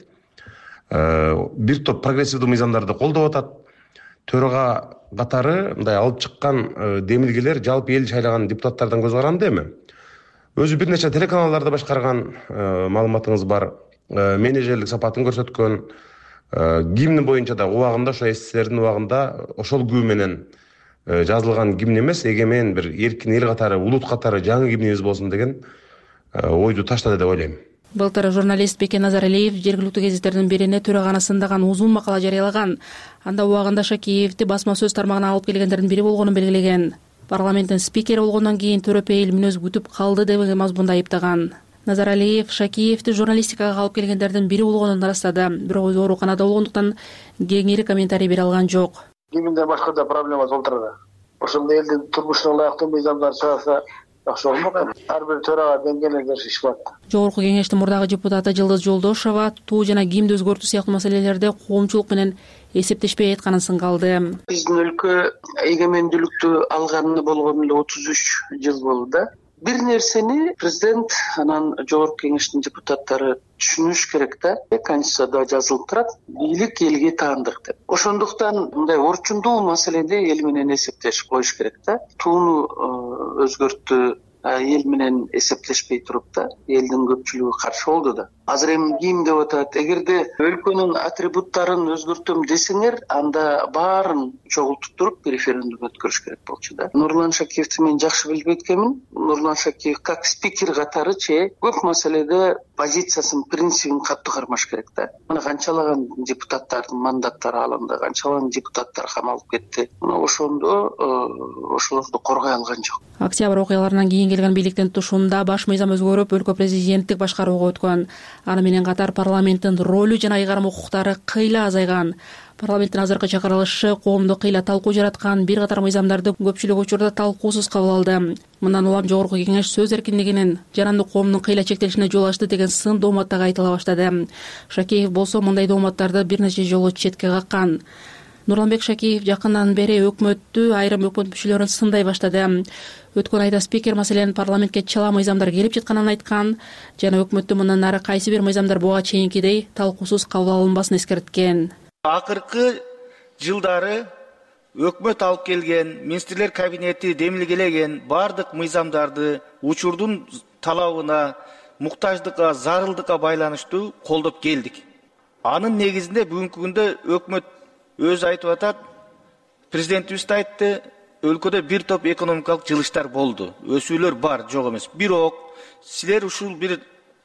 Speaker 19: Бир топ прогрессивдүү мыйзамдарды колдоп атат. Төрага катары мындай алып чыккан демилгелер жалпы эл шайлаган депутаттардан көз каранды эми. Өзү бир нече телеканалдарды башкарган, маалыматыңыз бар, менеджерлик сапатын көрсөткөн. Гимн боюнча да убагында ошо СССРдин убагында ошол күбө менен жазылган гимн эмес, эгемен бир эркин эл катары, улут катары жаңы гимнибиз болсун деген ойду таштады деп ойлойм.
Speaker 16: Былтыр журналист Бекен Назаралиев жергиликтүү гезиттердин бирине төраганы сындаган узун макала жарыялаган. Анда убагында Шакиевди басма сөз тармагына алып келгендердин бири болгонун белгилеген. Парламенттин спикери болгондон кийин төрөпейил мүнөз күтүп калды деген мазмунда айыптаган. Назаралиев Шакиевди журналистикага алып келгендердин бири болгонун ырастады, бирок өзү ооруканада болгондуктан кеңири комментарий бере алган жок.
Speaker 17: Гимнден башка да проблема толтурду. Ошондо элдин турмушуна ылайыктуу мыйзамдар чыгарса жакшы болмок. Ар бир төрага деңгээлде ишмат.
Speaker 16: Жогорку Кеңештин мурдагы депутаты Жылдыз Жолдошова туу жана гимнди өзгөртүү сыяктуу маселелерде коомчулук менен эсептешпей айтканын сынгалды.
Speaker 20: Биздин өлкө эгемендүүлүктү алганына болгону эле отуз үч жыл болду да. бир нерсени президент анан жогорку кеңештин депутаттары түшүнүш керек да. Конституцияда жазылып турат, бийлик элге таандык деп. Ошондуктан мындай орчундуу маселеде эл менен эсептешип коюш керек да. Тууну өзгөрттү, эл менен эсептешпей туруп да, элдин көпчүлүгү каршы болду да. Азыр эми ким деп атат? Эгерде өлкөнүн атрибуттарын өзгөртөм десеңер, анда баарын чогултуп туруп референдум өткөрүш керек болчу да. Нурлан Шакиевди мен жакшы билип эткенмин. Нурлан Шакиев как спикер катары че көп маселеде позициясын, принцибин катуу кармаш керек да. Мына канчалаган депутаттардын мандаттары алынды, канчалаган депутаттар камалып кетти. Мына ошондо ошолорду коргой алган жок.
Speaker 16: Октябрь окуяларынан кийин келген бийликтин тушуунда баш мыйзам өзгөрүп, өлкө президенттик башкарууга өткөн. Аны менен катар парламенттин ролу жана ыйгарым укуктары кыйла азайган. Парламенттин азыркы чакырылышы коомдо кыйла талкуу жараткан, бир катар мыйзамдарды көпчүлүк учурда талкуусуз кабыл алды. Мындан улам жогорку кеңеш сөз эркиндигинин, жаранды коомдун кыйла чектелишине жол ачты деген сын дооматтагы айтыла баштады. Шакеев болсо мындай дооматтарды бир нече жолу четке каккан. Нурланбек Шакеев жакындан бери өкмөттү, айрым өкмөт мүчөлөрүн сындай баштады. Өткөн айда спикер маселенин парламентке чала мыйзамдар келип жатканын айткан жана өкмөттү мындан ары кайсы бир мыйзамдар буга чейинкидей талкуусуз кабыл алынбасын эскерткен.
Speaker 17: Акыркы жылдары өкмөт алып келген, министрлер кабинети демилгелеген бардык мыйзамдарды учурдун талабына, муктаждыкка, зарылдыкка байланыштуу колдоп келдик. Анын негизинде бүгүнкү күндө өкмөт өзү айтып атат, президентибиз да айтты, өлкөдө бир топ экономикалык жылыштар болду. Өсүүлөр бар, жок эмес. Бирок силер ушул бир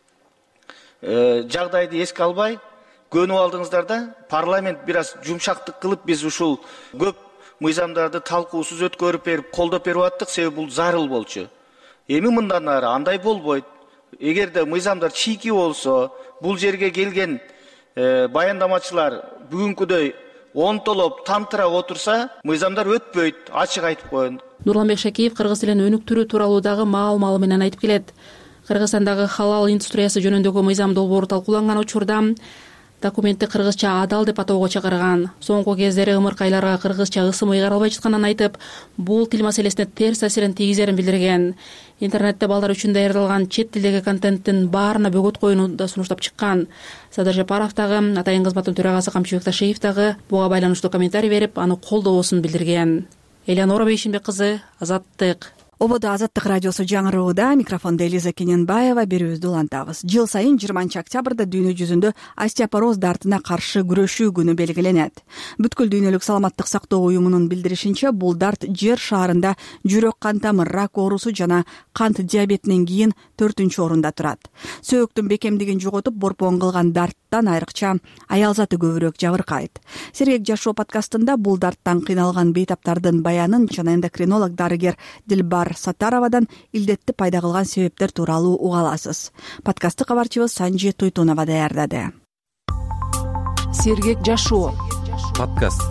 Speaker 17: жагдайды эске албай көнүп алдыңыздар да, парламент бир аз жумшактык кылып биз ушул көп мыйзамдарды талкуусуз өткөрүп берип, колдоп берип аттык, себеби бул зарыл болчу. Эми мындан ары андай болбойт. Эгерде мыйзамдар чийки болсо, бул жерге келген баяндамачылар бүгүнкүдөй онтолоп, тантырап отурса, мыйзамдар өтпөйт, ачык айтып коеюн.
Speaker 16: Нурланбек Шакеев кыргыз тилин өнүктүрүү тууралуу дагы маал-маалы менен айтып келет. Кыргызстандагы халал индустриясы жөнүндөгү мыйзам долбоору талкууланган учурда документти кыргызча адал деп атоого чакырган. Соңку кездери ымыркайларга кыргызча ысым ыйгарылбай жатканын айтып, бул тил маселесине терс таасирин тийгизерин билдирген. Интернетте балдар үчүн даярдалган чет тилдеги контенттин баарына бөгөт коюуну да сунуштап чыккан. Садыр Жапаров дагы, Атайын кызматтын төрагасы Камчыбек Ташиев дагы буга байланыштуу комментарий берип, аны колдоосун билдирген. Элеонора Бейшимбек кызы, Азаттык.
Speaker 1: Ободо Азаттык радиосу жаңырыууда, микрофондо Элиза Кененбаева, берүүбүздү улантабыз. Жыл сайын жыйырманчы октябрда дүйнө жүзүндө остеопороз дартына каршы күрөшүү күнү белгиленет. Бүткүл дүйнөлүк саламаттык сактоо уюмунун билдиришинче, бул дарт жер шаарында жүрөк кан тамыр рак оорусу жана кант диабетинен кийин төртүнчү орунда турат. Сөөктүн бекемдигин жоготуп, борбон кылган дарттан айрыкча аял заты көбүрөөк жабыркайт. Сергек жашоо подкастында бул дарттан кыйналган бейтаптардын баянын жана эндокринолог дарыгер Дилбар Сатаровадан илдетти пайда кылган себептер тууралуу уга аласыз. Подкастты кабарчыбыз Санжи Туйтунова даярдады.
Speaker 21: Сергек жашоо
Speaker 7: подкаст.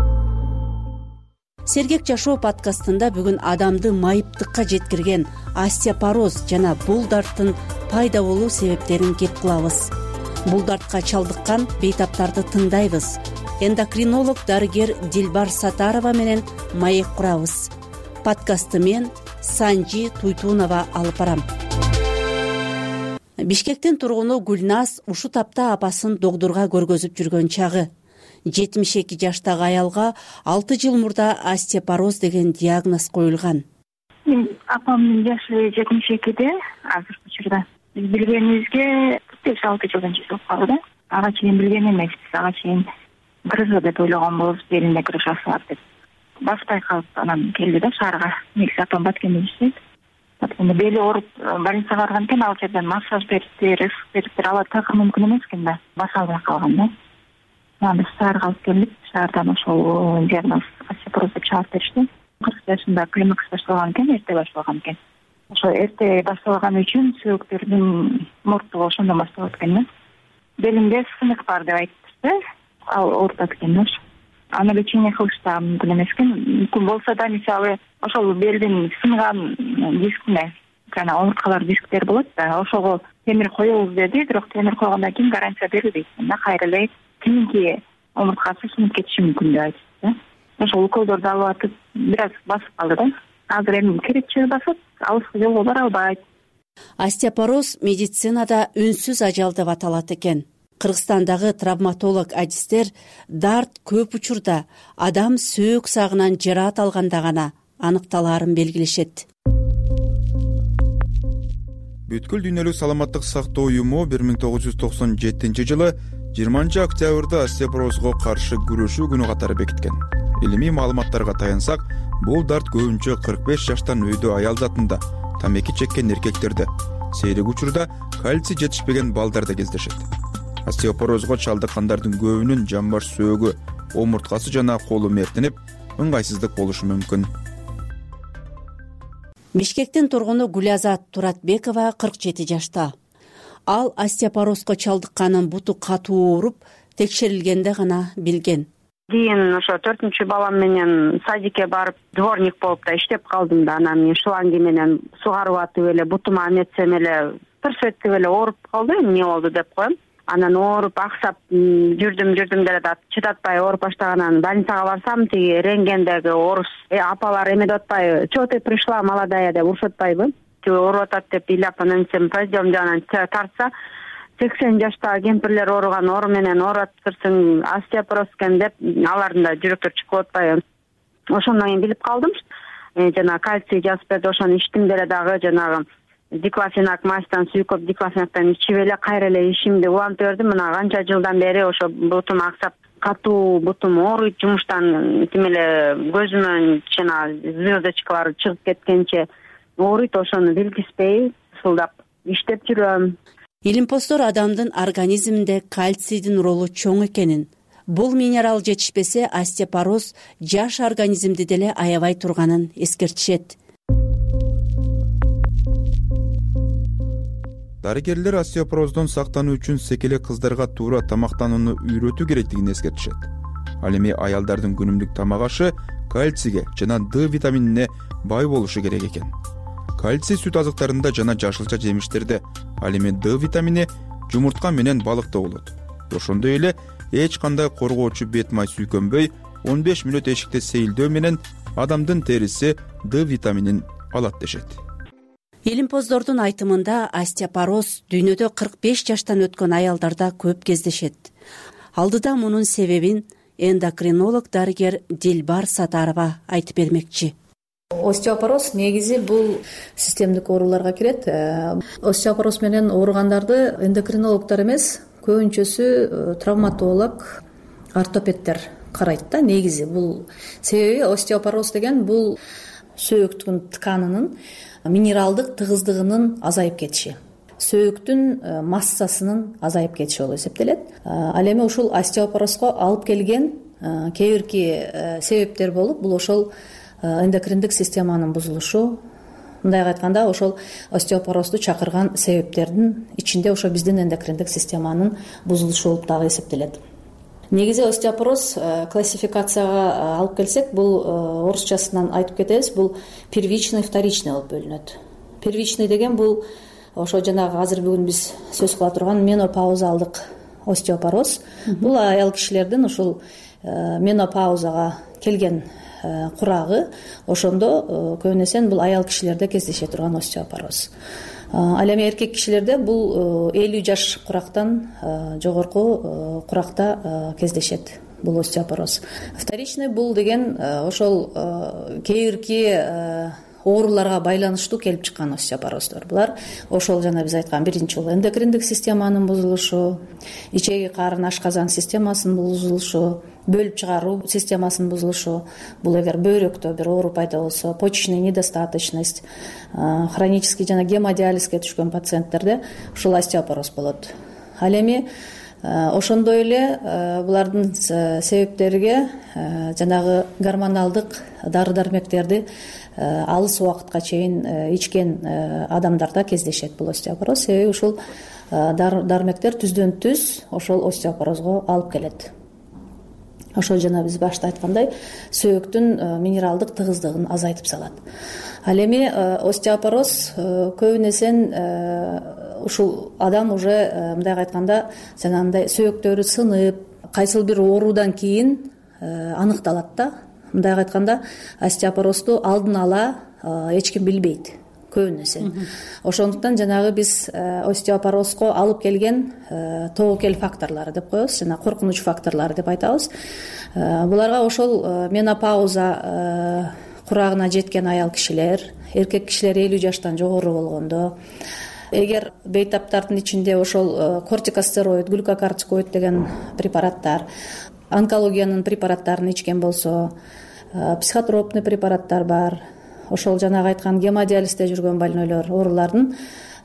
Speaker 21: Сергек жашоо подкастында бүгүн адамды майыптыкка жеткирген остеопороз жана бул дарттын пайда болуу себептерин кеп кылабыз. Бул дартка чалдыккан бейтаптарды тыңдайбыз. Эндокринолог дарыгер Дилбар Сатарова менен маек курабыз. Подкастты мен Санжи Туйтунова алып барам. Бишкектин тургуну Гүлназ ушу тапта апасын доктурга көргөзүп жүргөн чагы. жетимиш эки жаштагы аялга алты жыл мурда остеопороз деген диагноз коюлган.
Speaker 22: Апамдын жашы жетимиш экиде азыркы учурда. Биз билгенибизге беш алты жылдан жүзүп калды да. Ага чейин билген эмеспиз. Ага чейин грыжа деп ойлогон болобуз, белине грыжасы бар деп. Баштай калып анан келди да шаарга. Негизи апам Баткенде иштейт. Баткенде бели ооруп больницага барган экен, ал жерден массаж бериптир, ысык бериптир, ала такыр мүмкүн эмес экен да. Баса албай калган да. Анан биз шаарга алып келдик. Шаардан ошол диагноз остеопороз деп чыгарып беришти. кырк жашында климакс башталган экен, эрте башталган экен. Ошо эрте башталган үчүн сөөктөрдүн мурттугу ошондон башталат экен да. Белимде сынык бар деп айтышты. Ал оорутат экен да. Аны лечение кылыш да мүмкүн эмес экен. Мүмкүн болсо да, мисалы, ошол белдин сынган дискине, жана омурткалар дисктер болот да, ошого темир коебуз деди, бирок темир койгондон кийин гарантия берилбейт да, кайра эле кийинки омурткасы сынып кетиши мүмкүн деп айтышты. Ошол уколдорду алып атып, бир аз басып калды да. азыр эми керечеги басат, алыскы жолго бара албайт.
Speaker 21: Остеопороз медицинада үнсүз ажал деп аталат экен. Кыргызстандагы травматолог адистер дарт көп учурда адам сөөк сагынан жараат алганда гана аныкталаарын белгилешет.
Speaker 2: Бүткүл дүйнөлүк саламаттык сактоо уюму бир миң тогуз жүз токсон жетинчи жылы жыйырманчы октябрда остеопорозго каршы күрөшүү күнү катары бекиткен. Илимий маалыматтарга таянсак, бул дарт көбүнчө кырк беш жаштан өйдө аял затында, тамеки чеккен эркектерде, сейрек учурда кальций жетишпеген балдарда кездешет. Остеопорозго чалдыккандардын көбүнүн жамбаш сөөгү, омурткасы жана колу мертинип, ыңгайсыздык болушу мүмкүн.
Speaker 21: Бишкектин тургуну Гулязат Туратбекова кырк жети жашта. Ал остеопорозго чалдыкканын буту катуу ооруп, текшерилгенде гана билген.
Speaker 22: Кийин ошо төртүнчү балам менен садикке барып, дворник болуп да иштеп калдым да, анан мен шланги менен сугарып атып эле бутума эметсем эле бир сеттип эле ооруп калды. Эмне болду деп коем. Анан ооруп аксап жүрдүм жүрдүм деле да чыдатпай ооруп баштаганан больницага барсам, тиги рентгендеги орус апалар эме деп атпайбы, чего ты пришла молодая деп урушуп атпайбы, тиги ооруп атат деп ыйлап анан сен пойдем жанан тартса, сексен жаштагы кемпирлер ооруган оору менен ооруп атыптырсың, остеопороз экен деп алардын да жүрөктөрү чыгып атпайбы. Ошондон кийин билип калдым. Жана кальций жазып берди, ошону иштим деле дагы жанагы диклофенак мастан сүйкөп диклофенактан ичип эле кайра эле ишимди улантып бердим. Мына канча жылдан бери ошо бутум аксап, катуу бутум ооруйт, жумуштан тим эле көзүмөн жана звездочкалар чыгып кеткенче ооруйт. Ошону билгизбей ушулдап иштеп жүрөм.
Speaker 21: Илимпоздор адамдын организминде кальцийдин ролу чоң экенин, бул минерал жетишпесе остеопороз жаш организмди деле аябай турганын эскертишет.
Speaker 2: Дарыгерлер остеопороздон сактануу үчүн секелек кыздарга туура тамактанууну үйрөтүү керектигин эскертишет. Ал эми аялдардын күнүмдүк тамак ашы кальцийге жана Д витаминине бай болушу керек экен. Кальций сүт азыктарында жана жашылча жемиштерде, ал эми Д витамини жумуртка менен балыкта болот. Ошондой эле эч кандай коргоочу бет май сүйкөнбөй, он беш мүнөт эшикте сейилдөө менен адамдын териси Д витаминин алат дешет.
Speaker 21: Илимпоздордун айтымында остеопороз дүйнөдө кырк беш жаштан өткөн аялдарда көп кездешет. Алдыда мунун себебин эндокринолог дарыгер Дилбар Сатарова айтып бермекчи.
Speaker 3: Остеопороз негизи бул системдик ооруларга кирет. Остеопороз менен ооругандарды эндокринологдор эмес, көбүнчөсү травматолог, ортопедтер карайт да. Негизи бул себеби остеопороз деген бул сөөктүн тканынын минералдык тыгыздыгынын азайып кетиши, сөөктүн массасынын азайып кетиши болуп эсептелет. Ал эми ушул остеопорозго алып келген кээ бирки себептер болуп, бул ошол эндокриндик системанын бузулушу. Мындайга айтканда, ошол остеопорозду чакырган себептердин ичинде ошо биздин эндокриндик системанын бузулушу болуп дагы эсептелет. Негизи остеопороз классификацияга алып келсек, бул орусчасынан айтып кетебиз, бул первичный, вторичный болуп бөлүнөт. Первичный деген бул ошо жанагы азыр бүгүн биз сөз кыла турган менопаузалдык остеопороз. Бул аял кишилердин ушул менопаузага келген курагы, ошондо көбүн эсен бул аял кишилерде кездеше турган остеопороз. Ал эми эркек кишилерде бул элүү жаш курактан жогорку куракта кездешет бул остеопороз. Вторичный бул деген ошол кээ бирки ооруларга байланыштуу келип чыккан остеопороздор. Булар ошол жана биз айткан биринчи бул эндокриндик системанын бузулушу, ичеги карын ашказан системасынын бузулушу, бөлүп чыгаруу системасынын бузулушу. Бул эгер бөйрөктө бир оору пайда болсо, почечная недостаточность, хронический жана гемодиализге түшкөн пациенттерде ушул остеопороз болот. Ал эми ошондой эле булардын себептериге жанагы гормоналдык дары-дармектерди алыс убакытка чейин ичкен адамдарда кездешет бул остеопороз. Себеби ушул дармектер түздөн түз ошол остеопорозго алып келет. Ошол жана биз башта айткандай, сөөктүн минералдык тыгыздыгын азайтып салат. Ал эми остеопороз көбүн эсен ушул адам уже мындайга айтканда жанагындай сөөктөрү сынып, кайсыл бир оорудан кийин аныкталат да. мындайга айтканда остеопорозду алдын ала эч ким билбейт көбүнесе. Ошондуктан жанагы биз остеопорозго алып келген тобокел факторлору деп коебуз, жана коркунуч факторлору деп айтабыз. Буларга ошол менопауза курагына жеткен аял кишилер, эркек кишилер элүү жаштан жогору болгондо, эгер бейтаптардын ичинде ошол кортикостероид, глюкокортикоид деген препараттар, онкологиянын препараттарын ичкен болсо, психотропный препараттар бар, ошол жанагы айткан гемодиализде жүргөн больнойлор, оорулардын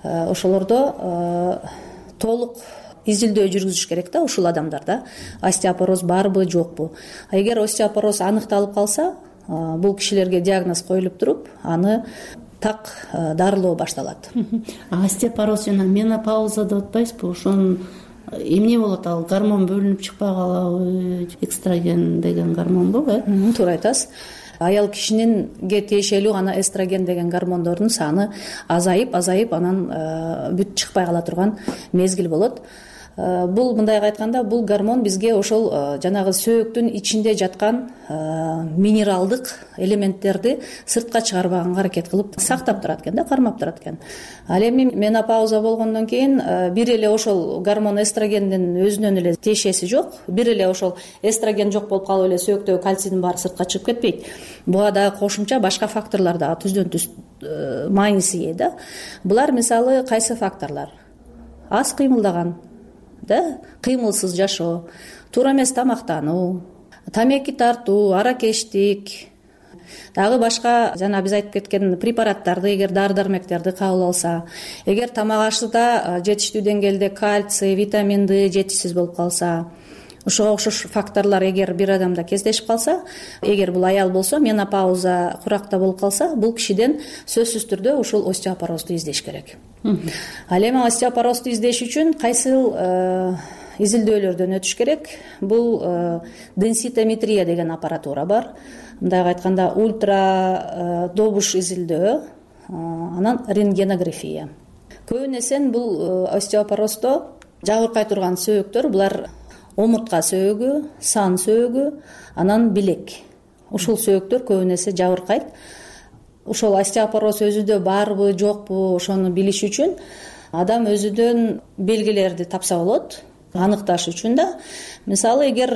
Speaker 3: ошолордо толук изилдөө жүргүзүш керек да ушул адамдарда остеопороз барбы жокпу. Эгер остеопороз аныкталып калса, бул кишилерге диагноз коюлуп туруп, аны так дарылоо башталат.
Speaker 5: Остеопороз жана менопауза деп атпайсызбы? Ошонун эмне болот? Ал гормон бөлүнүп чыкпай калабы? Экстраген деген гормонбу, э?
Speaker 3: Туура айтасыз. Аял кишининге тиешелүү гана эстроген деген гормондордун саны азайып, азайып анан бүт чыкпай кала турган мезгил болот. Бул мындайга айтканда, бул гормон бизге ошол жанагы сөөктүн ичинде жаткан минералдык элементтерди сыртка чыгарбаганга аракет кылып сактап турат экен да, кармап турат экен. Ал эми менопауза болгондон кийин бир эле ошол гормон эстрогендин өзүнөн эле тиешеси жок. Бир эле ошол эстроген жок болуп калып эле сөөктөгү кальцийдин баары сыртка чыгып кетпейт. Буга дагы кошумча башка факторлор дагы түздөн түз мааниси ээ да. Булар мисалы кайсы факторлор? Аз кыймылдаган, да, кыймылсыз жашоо, туура эмес тамактануу, тамеки тартуу, аракечтик, дагы башка жана биз айтып кеткен препараттарды, эгер дары дармектерди кабыл алса, эгер тамак ашында жетиштүү деңгээлде кальций, витамин Д жетишсиз болуп калса, ушуга окшош факторлор эгер бир адамда кездешип калса, эгер бул аял болсо, менопауза куракта болуп калса, бул кишиден сөзсүз түрдө ушул остеопорозду издеш керек. Ал эми остеопорозду издеш үчүн кайсыл изилдөөлөрдөн өтүш керек? Бул денситометрия деген аппаратура бар. Мындайга айтканда ультра добуш изилдөө, анан рентгенография. Көбүн эсен бул остеопороздо жабыркай турган сөөктөр, булар омуртка сөөгү, сан сөөгү, анан билек. Ушул сөөктөр көбүн эсе жабыркайт. Ошол остеопороз өзүдө барбы, жокпу, ошону билиш үчүн адам өзүдөн белгилерди тапса болот, аныкташ үчүн да. Мисалы, эгер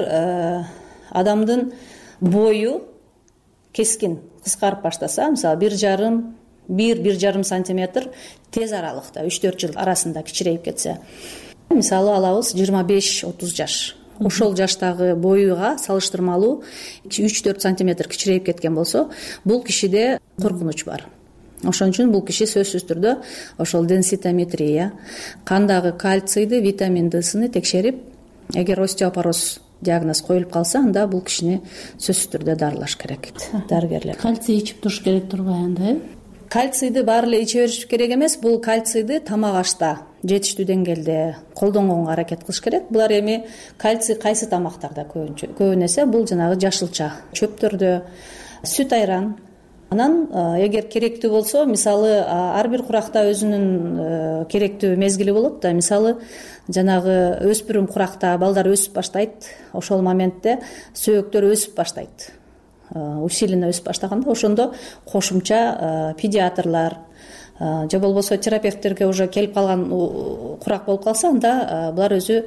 Speaker 3: адамдын бою кескин кыскарып баштаса, мисалы бир жарым, бир бир жарым сантиметр тез аралыкта, үч төрт жыл арасында кичирейип кетсе, мисалы алабыз жыйырма беш отуз жаш. Ошол жаштагы боюга салыштырмалуу үч төрт сантиметр кичирейип кеткен болсо, бул кишиде коркунуч бар. Ошон үчүн бул киши сөзсүз түрдө ошол денситометрия, кандагы кальцийди, витамин Д'сыны текшерип, эгер остеопороз диагноз коюлуп калса, анда бул кишини сөзсүз түрдө дарылаш керек дарыгерлер.
Speaker 5: Кальций ичип туруш керек турбайбы анда?
Speaker 3: Кальцийди баары эле иче бериш керек эмес. Бул кальцийди тамак ашта жетиштүү деңгээлде колдонгонго аракет кылыш керек. Булар эми кальций кайсы тамактарда көбүн эсе бул жанагы жашылча чөптөрдө, сүт айран. Анан эгер керектүү болсо, мисалы ар бир куракта өзүнүн керектүү мезгили болот да. Мисалы жанагы өспүрүм куракта балдар өсүп баштайт, ошол моментте сөөктөр өсүп баштайт. Усиленно өсүп баштаганда, ошондо кошумча педиатрлар же болбосо терапевттерге уже келип калган курак болуп калса, анда булар өзү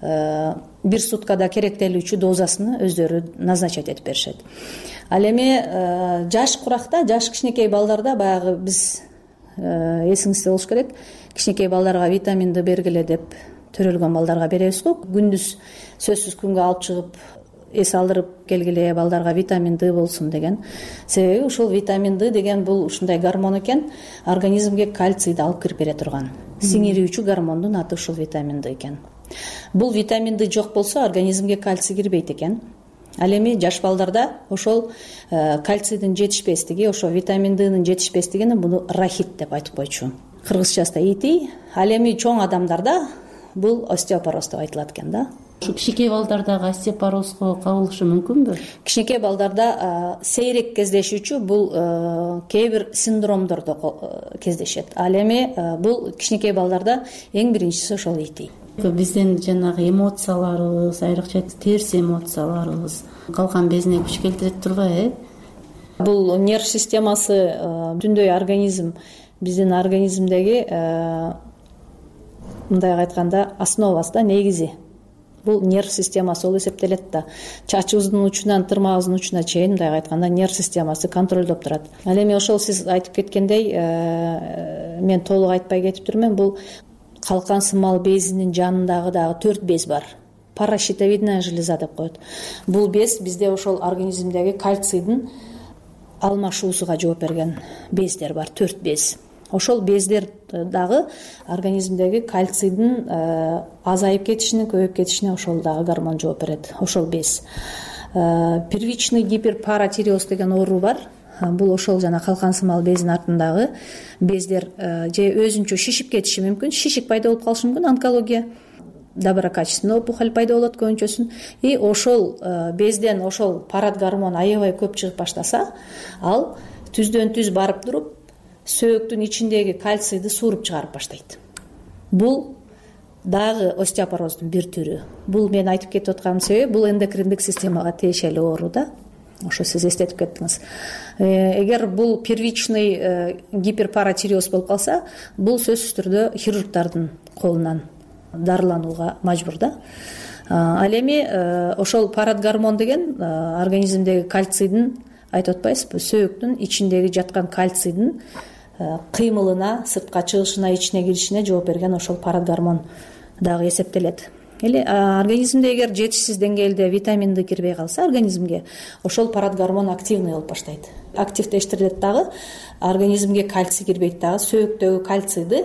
Speaker 3: бир суткада керектелүүчү дозасын өздөрү назначать этип беришет. Ал эми жаш куракта, жаш кичинекей балдарда баягы биз эсиңизде болуш керек, кичинекей балдарга витамин Д бергиле деп төрөлгөн балдарга беребиз го. Күндүз сөзсүз күнгө алып чыгып эс алдырып келгиле, балдарга витамин Д болсун деген. Себеби ушул витамин Д деген бул ушундай гормон экен, организмге кальцийди алып кирип бере турган. Сиңирүүчү гормондун аты ушул витамин Д экен. Бул витамин Д жок болсо, организмге кальций кирбейт экен. Ал эми жаш балдарда ошол кальцийдин жетишпестиги, ошо витамин Д'нын жетишпестигине буну рахит деп айтып койчу. Кыргызчасы ити. Ал эми чоң адамдарда бул остеопороз деп айтылат экен да.
Speaker 5: Ушу кичинекей балдардагы остеопорозго кабылышы мүмкүнбү?
Speaker 3: Кичинекей балдарда сейрек кездешүүчү бул кээ бир синдромдордо кездешет. Ал эми бул кичинекей балдарда эң биринчиси ошол ити.
Speaker 5: биздин жанагы эмоцияларыбыз, айрыкча терс эмоцияларыбыз калкан безине күч келтирип турбайбы?
Speaker 3: Бул нерв системасы бүтүндөй организм, биздин организмдеги мындай айтканда основасы да, негизи. Бул нерв системасы болуп эсептелет да. Чачыбыздын учунан тырмагыбыздын учуна чейин мындай айтканда нерв системасы контролдоп турат. Ал эми ошол сиз айтып кеткендей, мен толук айтпай кетиптирмин, бул калкан сымал безинин жанындагы дагы төрт без бар. Паращитовидная железа деп коет. Бул без бизде ошол организмдеги кальцийдин алмашуусуга жооп берген бездер бар, төрт без. Ошол бездер дагы организмдеги кальцийдин азайып кетишине, көбөйүп кетишине ошол дагы гормон жооп берет. Ошол без. Первичный гиперпаратиреоз деген оору бар. Бул ошол жана калкан сымал бездин артындагы бездер же өзүнчө шишип кетиши мүмкүн, шишик пайда болуп калышы мүмкүн, онкология, доброкачественный опухоль пайда болот көбүнчөсүн. И ошол безден ошол парат гормон аябай көп чыгып баштаса, ал түздөн түз барып туруп сөөктүн ичиндеги кальцийди сууруп чыгарып баштайт. Бул дагы остеопороздун бир түрү. Бул мен айтып кетип атканымдын себеби, бул эндокриндик системага тиешелүү оору да. Ошо сиз эстетип кеттиңиз. Эгер бул первичный гиперпаратиреоз болуп калса, бул сөзсүз түрдө хирургдардын колунан дарыланууга мажбур да. Ал эми ошол парат гормон деген организмдеги кальцийдин, айтып атпайсызбы, сөөктүн ичиндеги жаткан кальцийдин кыймылына, сыртка чыгышына, ичине киришине жооп берген ошол парат гормон дагы эсептелет. Или организмде эгер жетишсиз деңгээлде витаминди кирбей калса организмге, ошол парат гормон активный болуп баштайт. Активдештирилет дагы, организмге кальций кирбейт дагы, сөөктөгү кальцийди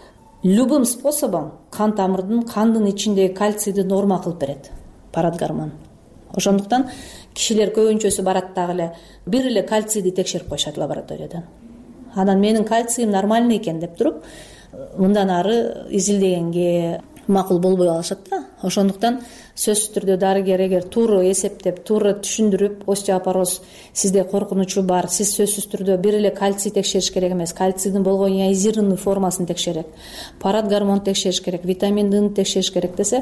Speaker 3: любым способом кан тамырдын, кандын ичиндеги кальцийди норма кылып берет парат гормон. Ошондуктан кишилер көбүнчөсү барат дагы эле бир эле кальцийди текшерип коюшат лабораториядан. Анан менин кальцийим нормальный экен деп туруп, мындан ары изилдегенге макул болбой калышат да. Ошондуктан сөзсүз түрдө дарыгер эгер туура эсептеп, туура түшүндүрүп, остеопороз сизде коркунучу бар, сиз сөзсүз түрдө бир эле кальций текшериш керек эмес, кальцийдин болгон ионизированный формасын текшерет, парат гормон текшериш керек, витамин Д текшериш керек десе,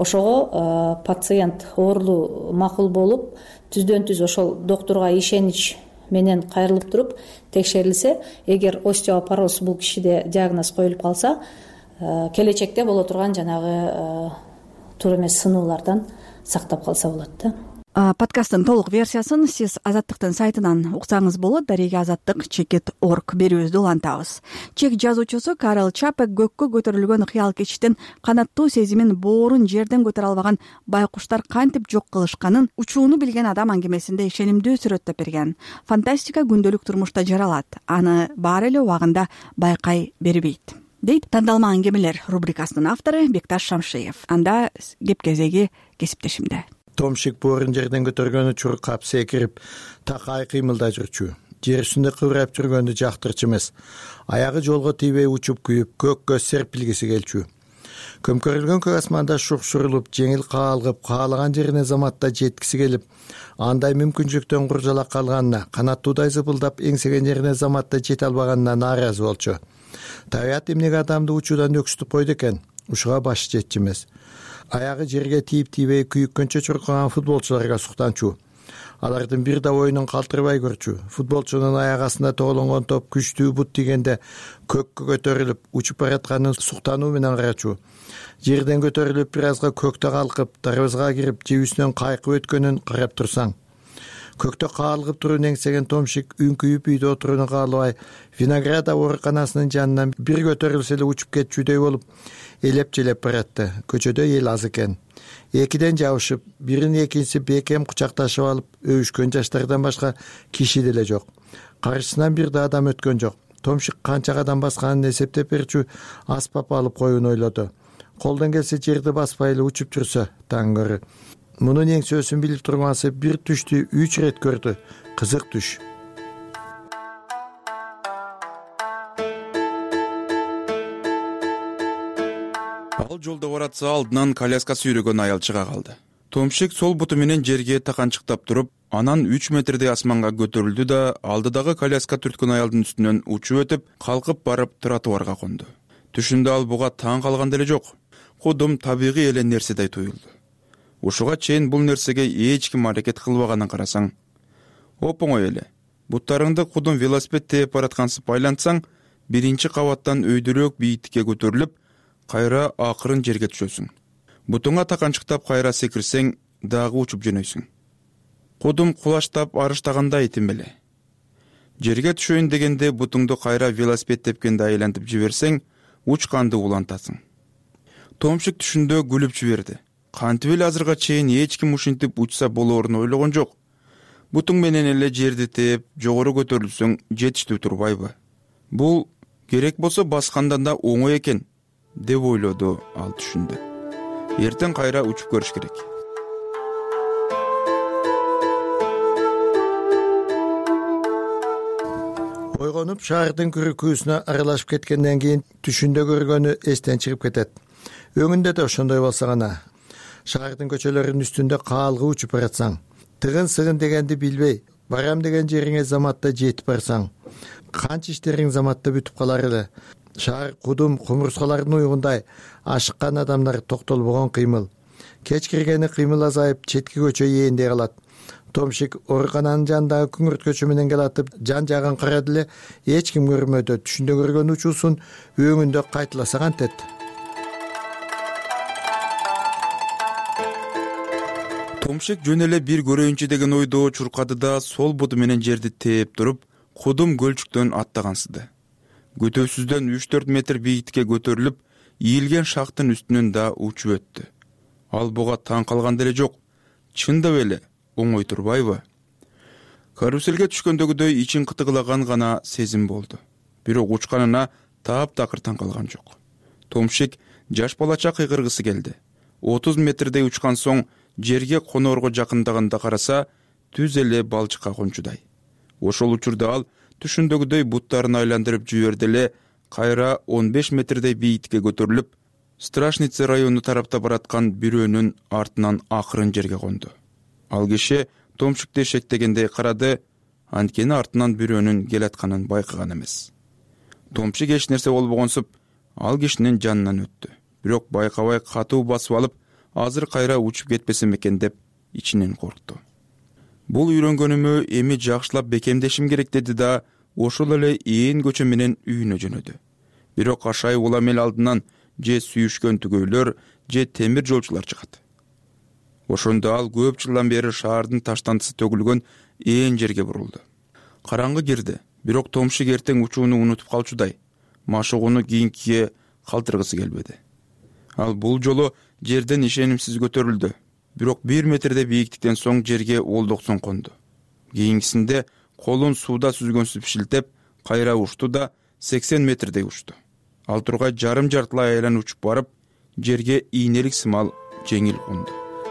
Speaker 3: ошого пациент оорулуу макул болуп, түздөн түз ошол доктурга ишенич менен кайрылып туруп текшерилсе, эгер остеопороз бул кишиде диагноз коюлуп калса, келечекте боло турган жанагы туура эмес сынуулардан сактап калса болот да.
Speaker 1: Подкасттын толук версиясын сиз Азаттыктын сайтынан уксаңыз болот. Дареги Азаттык чекит орг берүүбүздү улантабыз. Чек жазуучусу Карл Чапек көккө көтөрүлгөн кыял кечиштин канаттуу сезимин боорун жерден көтөрө албаган байкуштар кантип жок кылышканын учууну билген адам аңгемесинде ишенимдүү сүрөттөп берген. Фантастика күндөлүк турмушта жаралат. Аны баары эле убагында байкай бербейт, дейт тандалма аңгемелер рубрикасынын автору Бекташ Шамшиев. Анда кеп кезеги кесиптешимде.
Speaker 4: Томшик боорун жерден көтөргөн учур кап секирип, такай кыймылдай жүрчү. Жер үстүндө кыбырап жүргөндү жактырчу эмес. Аягы жолго тийбей учуп күйүп, көккө серпилгиси келчү. Көмкөрүлгөн көк асманда шук-шурулуп, жеңил каалгып, каалаган жерине заматта жеткиси келип, андай мүмкүнчүлүктөн куржалак калганына, канаттуудай зыбылдап эңсеген жерине заматта жете албаганына нааразы болчу. Табият эмнеге адамды учуудан өксүтүп койду экен? Ушуга башы жетчү эмес. Аягы жерге тийип-тийбей күйүккөнчө чуркаган футболчуларга суктанчу. Алардын бир да оюнун калтырбай көрчү. Футболчунун аягасына тоголонгон топ күчтүү бут тийгенде көккө көтөрүлүп, учуп баратканын суктануу менен карачу. Жерден көтөрүлүп бир азга көктө калкып, дарбазга кирип, жебүсүнөн кайкып өткөнүн карап турсаң. Көктө каалгып турууну эңсеген Томшик үңкүйүп үйдө отурууну каалабай, виноград ооруканасынын жанынан бир көтөрүлсө эле учуп кетчүдөй болуп, элеп-желеп баратты. Көчөдө эл аз экен. Экиден жабышып, бирин экинчиси бекем кучакташып алып, өбүшкөн жаштардан башка киши деле жок. Каршысынан бир да адам өткөн жок. Томшик канча кадам басканын эсептеп берчү, аспап алып коюуну ойлоду. Колдон келсе жерди баспай эле учуп жүрсө, таң көрү. Мунун эңсөөсүн билип тургансы бир түштү үч рет көрдү. Кызык түш.
Speaker 2: Ал жолдо баратса алдынан коляска сүйрөгөн аял чыга калды. Томшик сол буту менен жерге таканчыктап туруп, анан үч метрдей асманга көтөрүлдү да алдыдагы коляска түрткөн аялдын үстүнөн учуп өтүп, калкып барып тротуарга конду. Түшүндө ал буга таң калган деле жок. кудум табигый эле нерседей туюлду. Ушуга чейин бул нерсеге эч ким аракет кылбаганын карасаң, оп-оңой эле буттарыңды кудум велосипед тээп бараткансып айлантсаң, биринчи кабаттан өйдөрөөк бийиктикке көтөрүлүп, кайра акырын жерге түшөсүң. Бутуңа таканчыктап кайра секирсең, дагы учуп жөнөйсүң. Кудум кулаштап арыштагандай этим эле. Жерге түшөйүн дегенде бутуңду кайра велосипед тепкенде айлантып жиберсең, учканды улантасың. Томшик түшүндө күлүп жиберди. Кантип эле азырга чейин эч ким ушинтип учса болоорун ойлогон жок. Бутуң менен эле жерди тээп, жогору көтөрүлсөң, жетиштүү турбайбы? Бул керек болсо баскандан да оңой экен, деп ойлоду ал түшүндө. Эртең кайра учуп көрүш керек.
Speaker 4: Ойгонуп шаардын күрүкүүсүнө аралашып кеткенден кийин түшүндө көргөнү эстен чыгып кетет. Өңүндө да ошондой болсо гана. Шаардын көчөлөрүнүн үстүндө каалгы учуп баратсаң, тыгын сыгын дегенди билбей, барам деген жериңе заматта жетип барсаң, канча иштериң заматта бүтүп калар эле. Шаар кудум кумурскалардын уйгундай ашыккан адамдар токтолбогон кыймыл. Кеч киргени кыймыл азайып, четки көчө ээндей калат. Томшик оорукананын жанындагы күңүрт көчө менен келатып, жан жагын карады эле, эч ким көрмөдү. Түшүндө көргөн учуусун өңүндө кайталаса кантет.
Speaker 2: Томшик жөн эле бир көрөйүнчү деген ойдо чуркады да сол буту менен жерди тээп туруп, кудум көлчүктөн аттагансыды. Көтөсүздөн үч төрт метр бийиктикке көтөрүлүп, ийилген шактын үстүнөн да учуп өттү. Ал буга таң калган деле жок. Чындап эле оңой турбайбы? Каруселге түшкөндөгүдөй ичин кытыгылаган гана сезим болду. Бирок учканына таап-такыр таң калган жок. Томшик жаш балача кыйгыргысы келди. отуз метрдей учкан соң жерге коноорго жакындаганда караса, түз эле балчыкка кончудай. Ошол учурда ал түшүндөгүдөй буттарын айландырып жиберди эле, кайра он беш метрдей бийиктикке көтөрүлүп, Страшница району тарапта бараткан бирөөнүн артынан акырын жерге конду. Ал киши Томшикти шектегендей карады, анткени артынан бирөөнүн келатканын байкаган эмес. Томшик эч нерсе болбогонсуп, ал кишинин жанынан өттү. Бирок байкабай катуу басып алып, азыр кайра учуп кетпесем экен деп ичинен коркту. Бул үйрөнгөнүмө эми жакшылап бекемдешим керек деди да, ошол эле ээн көчө менен үйүнө жөнөдү. Бирок ашай улам эл алдынан же сүйүшкөн түгөйлөр, же темир жолчулар чыгат. Ошондо ал көп жылдан бери шаардын таштандысы төгүлгөн ээн жерге бурулду. Караңгы кирди, бирок Томшик эртең учууну унутуп калчудай, машыгууну кийинкиге калтыргысы келбеди. Ал бул жолу жерден ишенимсиз көтөрүлдү. Бирок бир метрде бийиктиктен соң жерге олдоксон конду. Кийинкисинде колун сууда сүзгөнсүп шилтеп, кайра ушту да сексен метрдей ушту. Ал тургай жарым жартылай айлан учуп барып, жерге ийнелик сымал жеңил конду.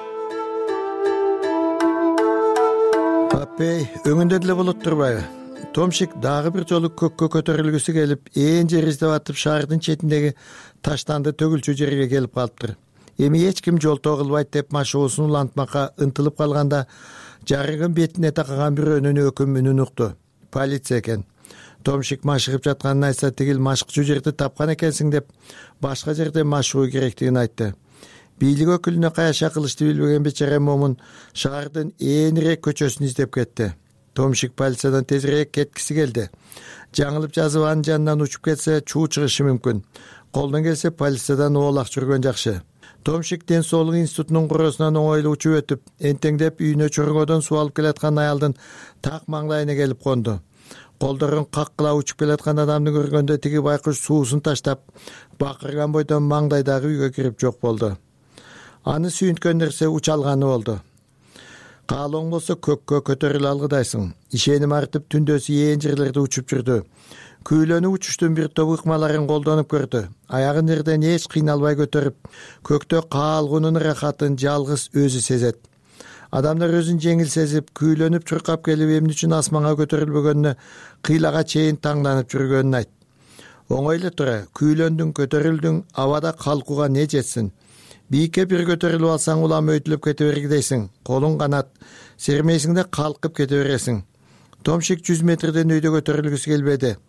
Speaker 4: Апей, өңүндө деле болот турбайбы? Томшик дагы бир жолу көккө көтөрүлгүсү келип, ээн жер издеп атып, шаардын четиндеги таштанды төгүлчү жерге келип калыптыр. Эми эч ким жолтоо кылбайт деп машыгуусун улантмакка ынтылып калганда, жарыгын бетине такаган бирөөнүн өкүм үнүн укту. Полиция экен. Томшик машыгып жатканын айтса, тигил машыкчу жерди тапкан экенсиң деп, башка жерде машыгуу керектигин айтты. Бийлик өкүлүнө каяша кылышты билбеген бечара момун шаардын ээнирээк көчөсүн издеп кетти. Томшик полициядан тезирээк кеткиси келди. Жаңылып жазып анын жанынан учуп кетсе, чуу чыгышы мүмкүн. Колдон келсе полициядан оолак жүргөн жакшы. Томшик ден соолук институтунун куроосунан оңойлуу учуп өтүп, энтеңдеп үйүнө чоргодон суу алып келаткан аялдын так маңдайына келип конду. Колдорун каккыла учуп келаткан адамды көргөндө тиги байкуш суусун таштап, бакырган бойдон маңдайдагы үйгө кирип жок болду. Аны сүйүнткөн нерсе учалганы болду. Каалооң болсо көккө көтөрүлө алгыдайсың. Ишеним артып түндөсү ээн жерлерде учуп жүрдү. Күйлөнүп учуштун бир топ ыкмаларын колдонуп көрдү. Аягын жерден эч кыйналбай көтөрүп, көктө каалгуунун рахатын жалгыз өзү сезет. Адамдар өзүн жеңил сезип, күйлөнүп чуркап келип, эмне үчүн асманга көтөрүлбөгөнүнө кыйлага чейин таңданып жүргөнүн айт. Оңой эле тура, күйлөндүң, көтөрүлдүң, абада калкууга не жетсин? Бийикке бир көтөрүлүп алсаң, улам өйтүлүп кете бергидейсиң. Колуң канат, сермейсиң да калкып кете бересиң. Томшик жүз метрден өйдө көтөрүлгүсү келбеди.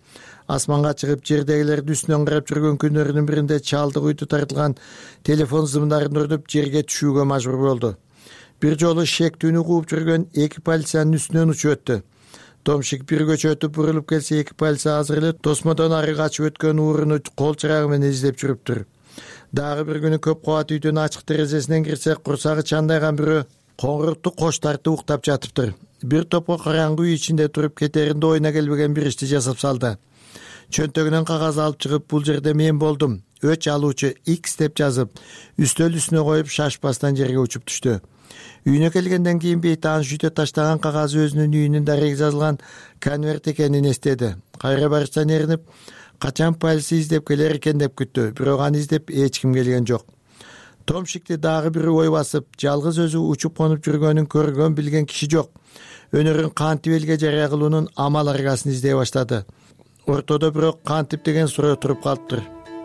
Speaker 4: асманга чыгып жердегилерди үстүнөн карап жүргөн күндөрүнүн биринде чалдык үйдү тартылган телефон зымдарын урдуп жерге түшүүгө мажбур болду. Бир жолу шектүүнү кууп жүргөн эки полициянын үстүнөн учуп өттү. Томшик бир көчө өтүп бурулуп келсе, эки полиция азыр эле тосмодон ары качып өткөн ууруну кол чырагы менен издеп жүрүптүр. Дагы бир күнү көп кабат үйдүн ачык терезесинен кирсе, курсагы чандайган бирөө коңурукту кош тартып уктап жатыптыр. Бир топко караңгы үй ичинде туруп кетеринде оюна келбеген бир ишти жасап салды. Чөнтөгүнөн кагаз алып чыгып, бул жерде мен болдум, өч алуучу X деп жазып, үстөл үстүнө коюп шашпастан жерге учуп түштү. Үйүнө келгенден кийин бейтаан жүйтө таштаган кагазы өзүнүн үйүнүн дареги жазылган конверт экенин эстеди. Кайра барыштан эринип, качан полиция издеп келер экен деп күттү, бирок аны издеп эч ким келген жок. Томшикти дагы бир ой басып, жалгыз өзү учуп конуп жүргөнүн көргөн билген киши жок. Өнөрүн кантип элге жарыя кылуунун амал аргасын издей баштады. Ортодо бирок кантип деген суроо туруп калыптыр.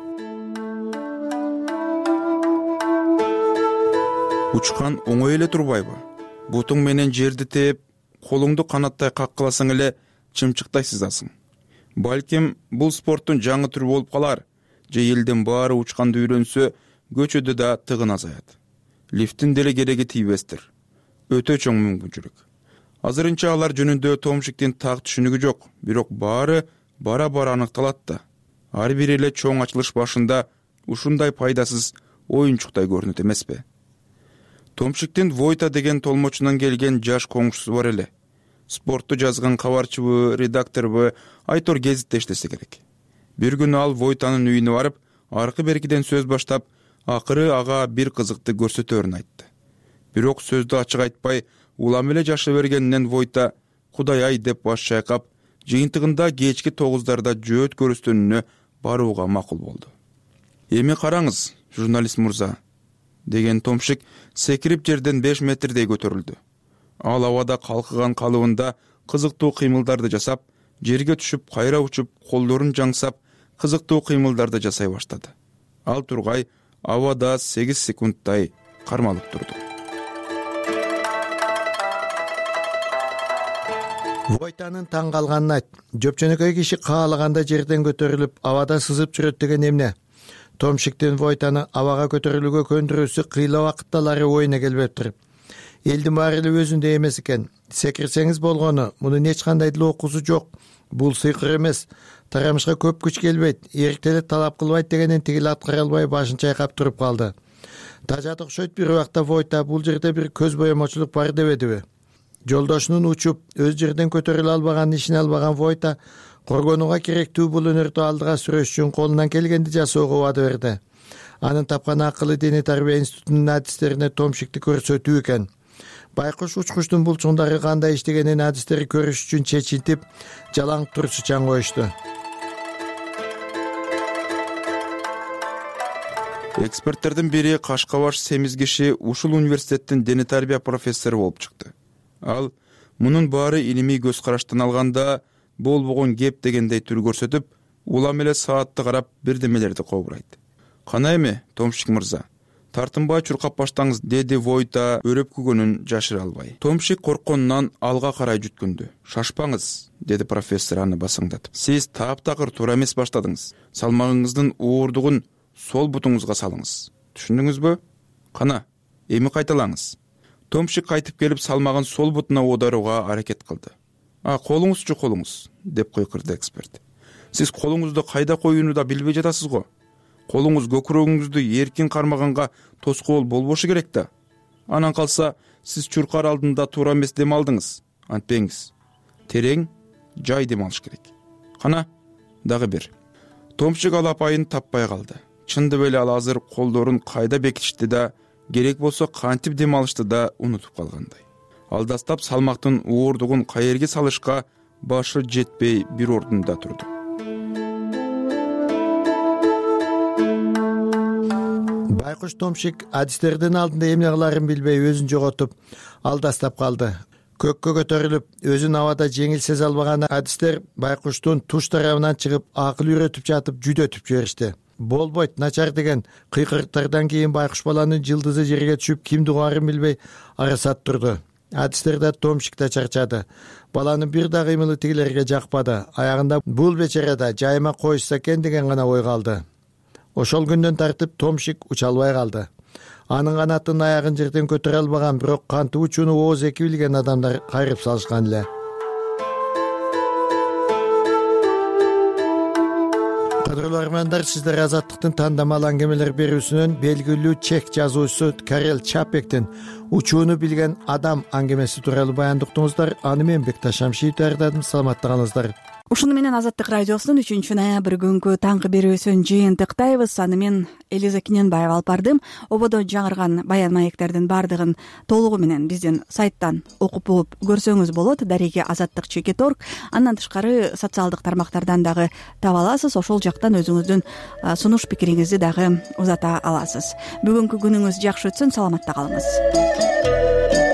Speaker 2: Учкан оңой эле турбайбы? Бутуң менен жерди тээп, колуңду канаттай каккыласаң эле чымчыктай сызасың. Балким бул спорттун жаңы түрү болуп калар, же элдин баары учканды үйрөнсө, көчөдө да тыгын азаят. Лифтин деле кереги тийбестир. Өтө чоң мүмкүнчүлүк. Азырынча алар жөнүндө Томшиктин так түшүнүгү жок, бирок баары бара-бара аныкталат да. Ар бир эле чоң ачылыш башында ушундай пайдасыз оюнчуктай көрүнөт эмеспи? Томшиктин Войта деген толмочунан келген жаш коңшусу бар эле. Спортту жазган кабарчыбы, редакторбу, Айтор гезитте иштесе керек. Бир күнү ал Войтанын үйүнө барып, аркы беркиден сөз баштап, акыры ага бир кызыкты көрсөтөрүн айтты. Бирок сөздү ачык айтпай, улам эле жашы бергенинен Войта Кудай ай деп баш чайкап, жыйынтыгында кечки тогуздарда жөөт көрүстөнүнө барууга макул болду. Эми караңыз, журналист мурза, деген Томшик секирип жерден беш метрдей көтөрүлдү. Ал абада калкыган калыбында кызыктуу кыймылдарды жасап, жерге түшүп, кайра учуп, колдорун жаңсап, кызыктуу кыймылдарды жасай баштады. Ал тургай абада сегиз секундтай кармалып турду.
Speaker 4: Войтанын таң калганын айт. Жөпчөнөкөй киши каалаганда жерден көтөрүлүп, абада сызып жүрөт деген эмне? Томшиктин Войтаны абага көтөрүлүүгө көндүрүүсү кыйла убакытталары оюна келбептир. Элдин баары эле өзүндө эмес экен. Секирсеңиз болгону, мунун эч кандай деле окуусу жок. Бул сыйкыр эмес. Тарамышка көп күч келбейт, эрктеле талап кылбайт дегенин тигил аткара албай башын чайкап туруп калды. Тажат окшойт бир убакта Войта бул жерде бир көз боемочулук бар дебедиби? Жолдошунун учуп, өз жерден көтөрүлө албаган ишин албаган Войта коргонууга керектүү бул өнөрдү алдыга сүрөш үчүн колунан келгенди жасоого убада берди. Анын тапкан акылы дене тарбия институтунун адистерине Томшикти көрсөтүү экен. Байкуш учкучтун булчуңдары кандай иштегенин адистери көрүш үчүн чечинтип, жалаң турсучан коюшту.
Speaker 2: Эксперттердин бири Кашкабаш семиз киши ушул университеттин дене тарбия профессору болуп чыкты. Ал мунун баары илимий көз караштан алганда болбогон кеп дегендей түр көрсөтүп, улам эле саатты карап бирдемелерди кобурайт. Кана эми, Томшик мырза, тартынбай чуркап баштаңыз, деди Войта өрөп күгөнүн жашыра албай. Томшик коркконунан алга карай жүткүндү. Шашпаңыз, деди профессор аны басыңдатып. Сиз таптакыр туура эмес баштадыңыз. Салмагыңыздын уурдугун сол бутуңузга салыңыз. Түшүндүңүзбү? Кана, эми кайталаңыз. Томшик кайтып келип салмагын сол бутуна оодарууга аракет кылды. А колуңузчу колуңуз, деп кыйкырды эксперт. Сиз колуңузду кайда коюуну да билбей жатасыз го. Колуңуз көкүрөгүңүздү эркин кармаганга тоскоол болбошу керек да. Анан калса, сиз чуркар алдында туура эмес дем алдыңыз. Антпеңиз. Терең, жай дем алыш керек. Кана, дагы бир. Томшик ал апайын таппай калды. Чындап эле ал азыр колдорун кайда бекитишти да, керек болсо кантип дем алышты да унутуп калгандай. Алдастап салмактын уурдугун каерге салышка башы жетпей бир ордунда турду.
Speaker 4: Байкуш Томшик адистердин алдында эмне кыларын билбей өзүн жоготуп, алдастап калды. Көккө көтөрүлүп, өзүн абада жеңил сезе албаган адистер Байкуштун туш тарабынан чыгып, акыл үйрөтүп жатып жүдөтүп жиберишти. Болбойт, начар деген кыйкырыктардан кийин Байкуш баланын жылдызы жерге түшүп, кимди угаарын билбей арасат турду. адистер да томшик да чарчады. Баланын бир да кыймылы тигилерге жакпады. Аягында бул бечара да жайыма коюшса экен деген гана ой калды. Ошол күндөн тартып томшик уча албай калды. Анын канатын аягын жерден көтөрө албаган, бирок кантип учууну ооз эки билген адамдар кайрып салышкан эле. Кадырлуу армандар, сиздер Азаттыктын тандамал аңгемелер берүүсүнөн белгилүү чек жазуучусу Карел Чапектин учууну билген адам аңгемеси тууралуу баяндыктыңыздар. Аны мен Бекташ Шамшиев даярдадым. Саламаттыгыңыздар.
Speaker 1: Ушуну менен Азаттык радиосунун үчүнчү ноябрь күнгү таңкы берүүсүн жыйынтыктайбыз. Аны мен Элиза Киненбаева алып бардым. Ободо жаңырган баян маектердин баардыгын толугу менен биздин сайттан окуп угуп көрсөңүз болот. Дареги Азаттык чекит орг. Андан тышкары социалдык тармактардан дагы таба аласыз. Ошол жактан өзүңүздүн сунуш пикириңизди дагы узата аласыз. Бүгүнкү күнүңүз жакшы өтсүн. Саламатта калыңыз.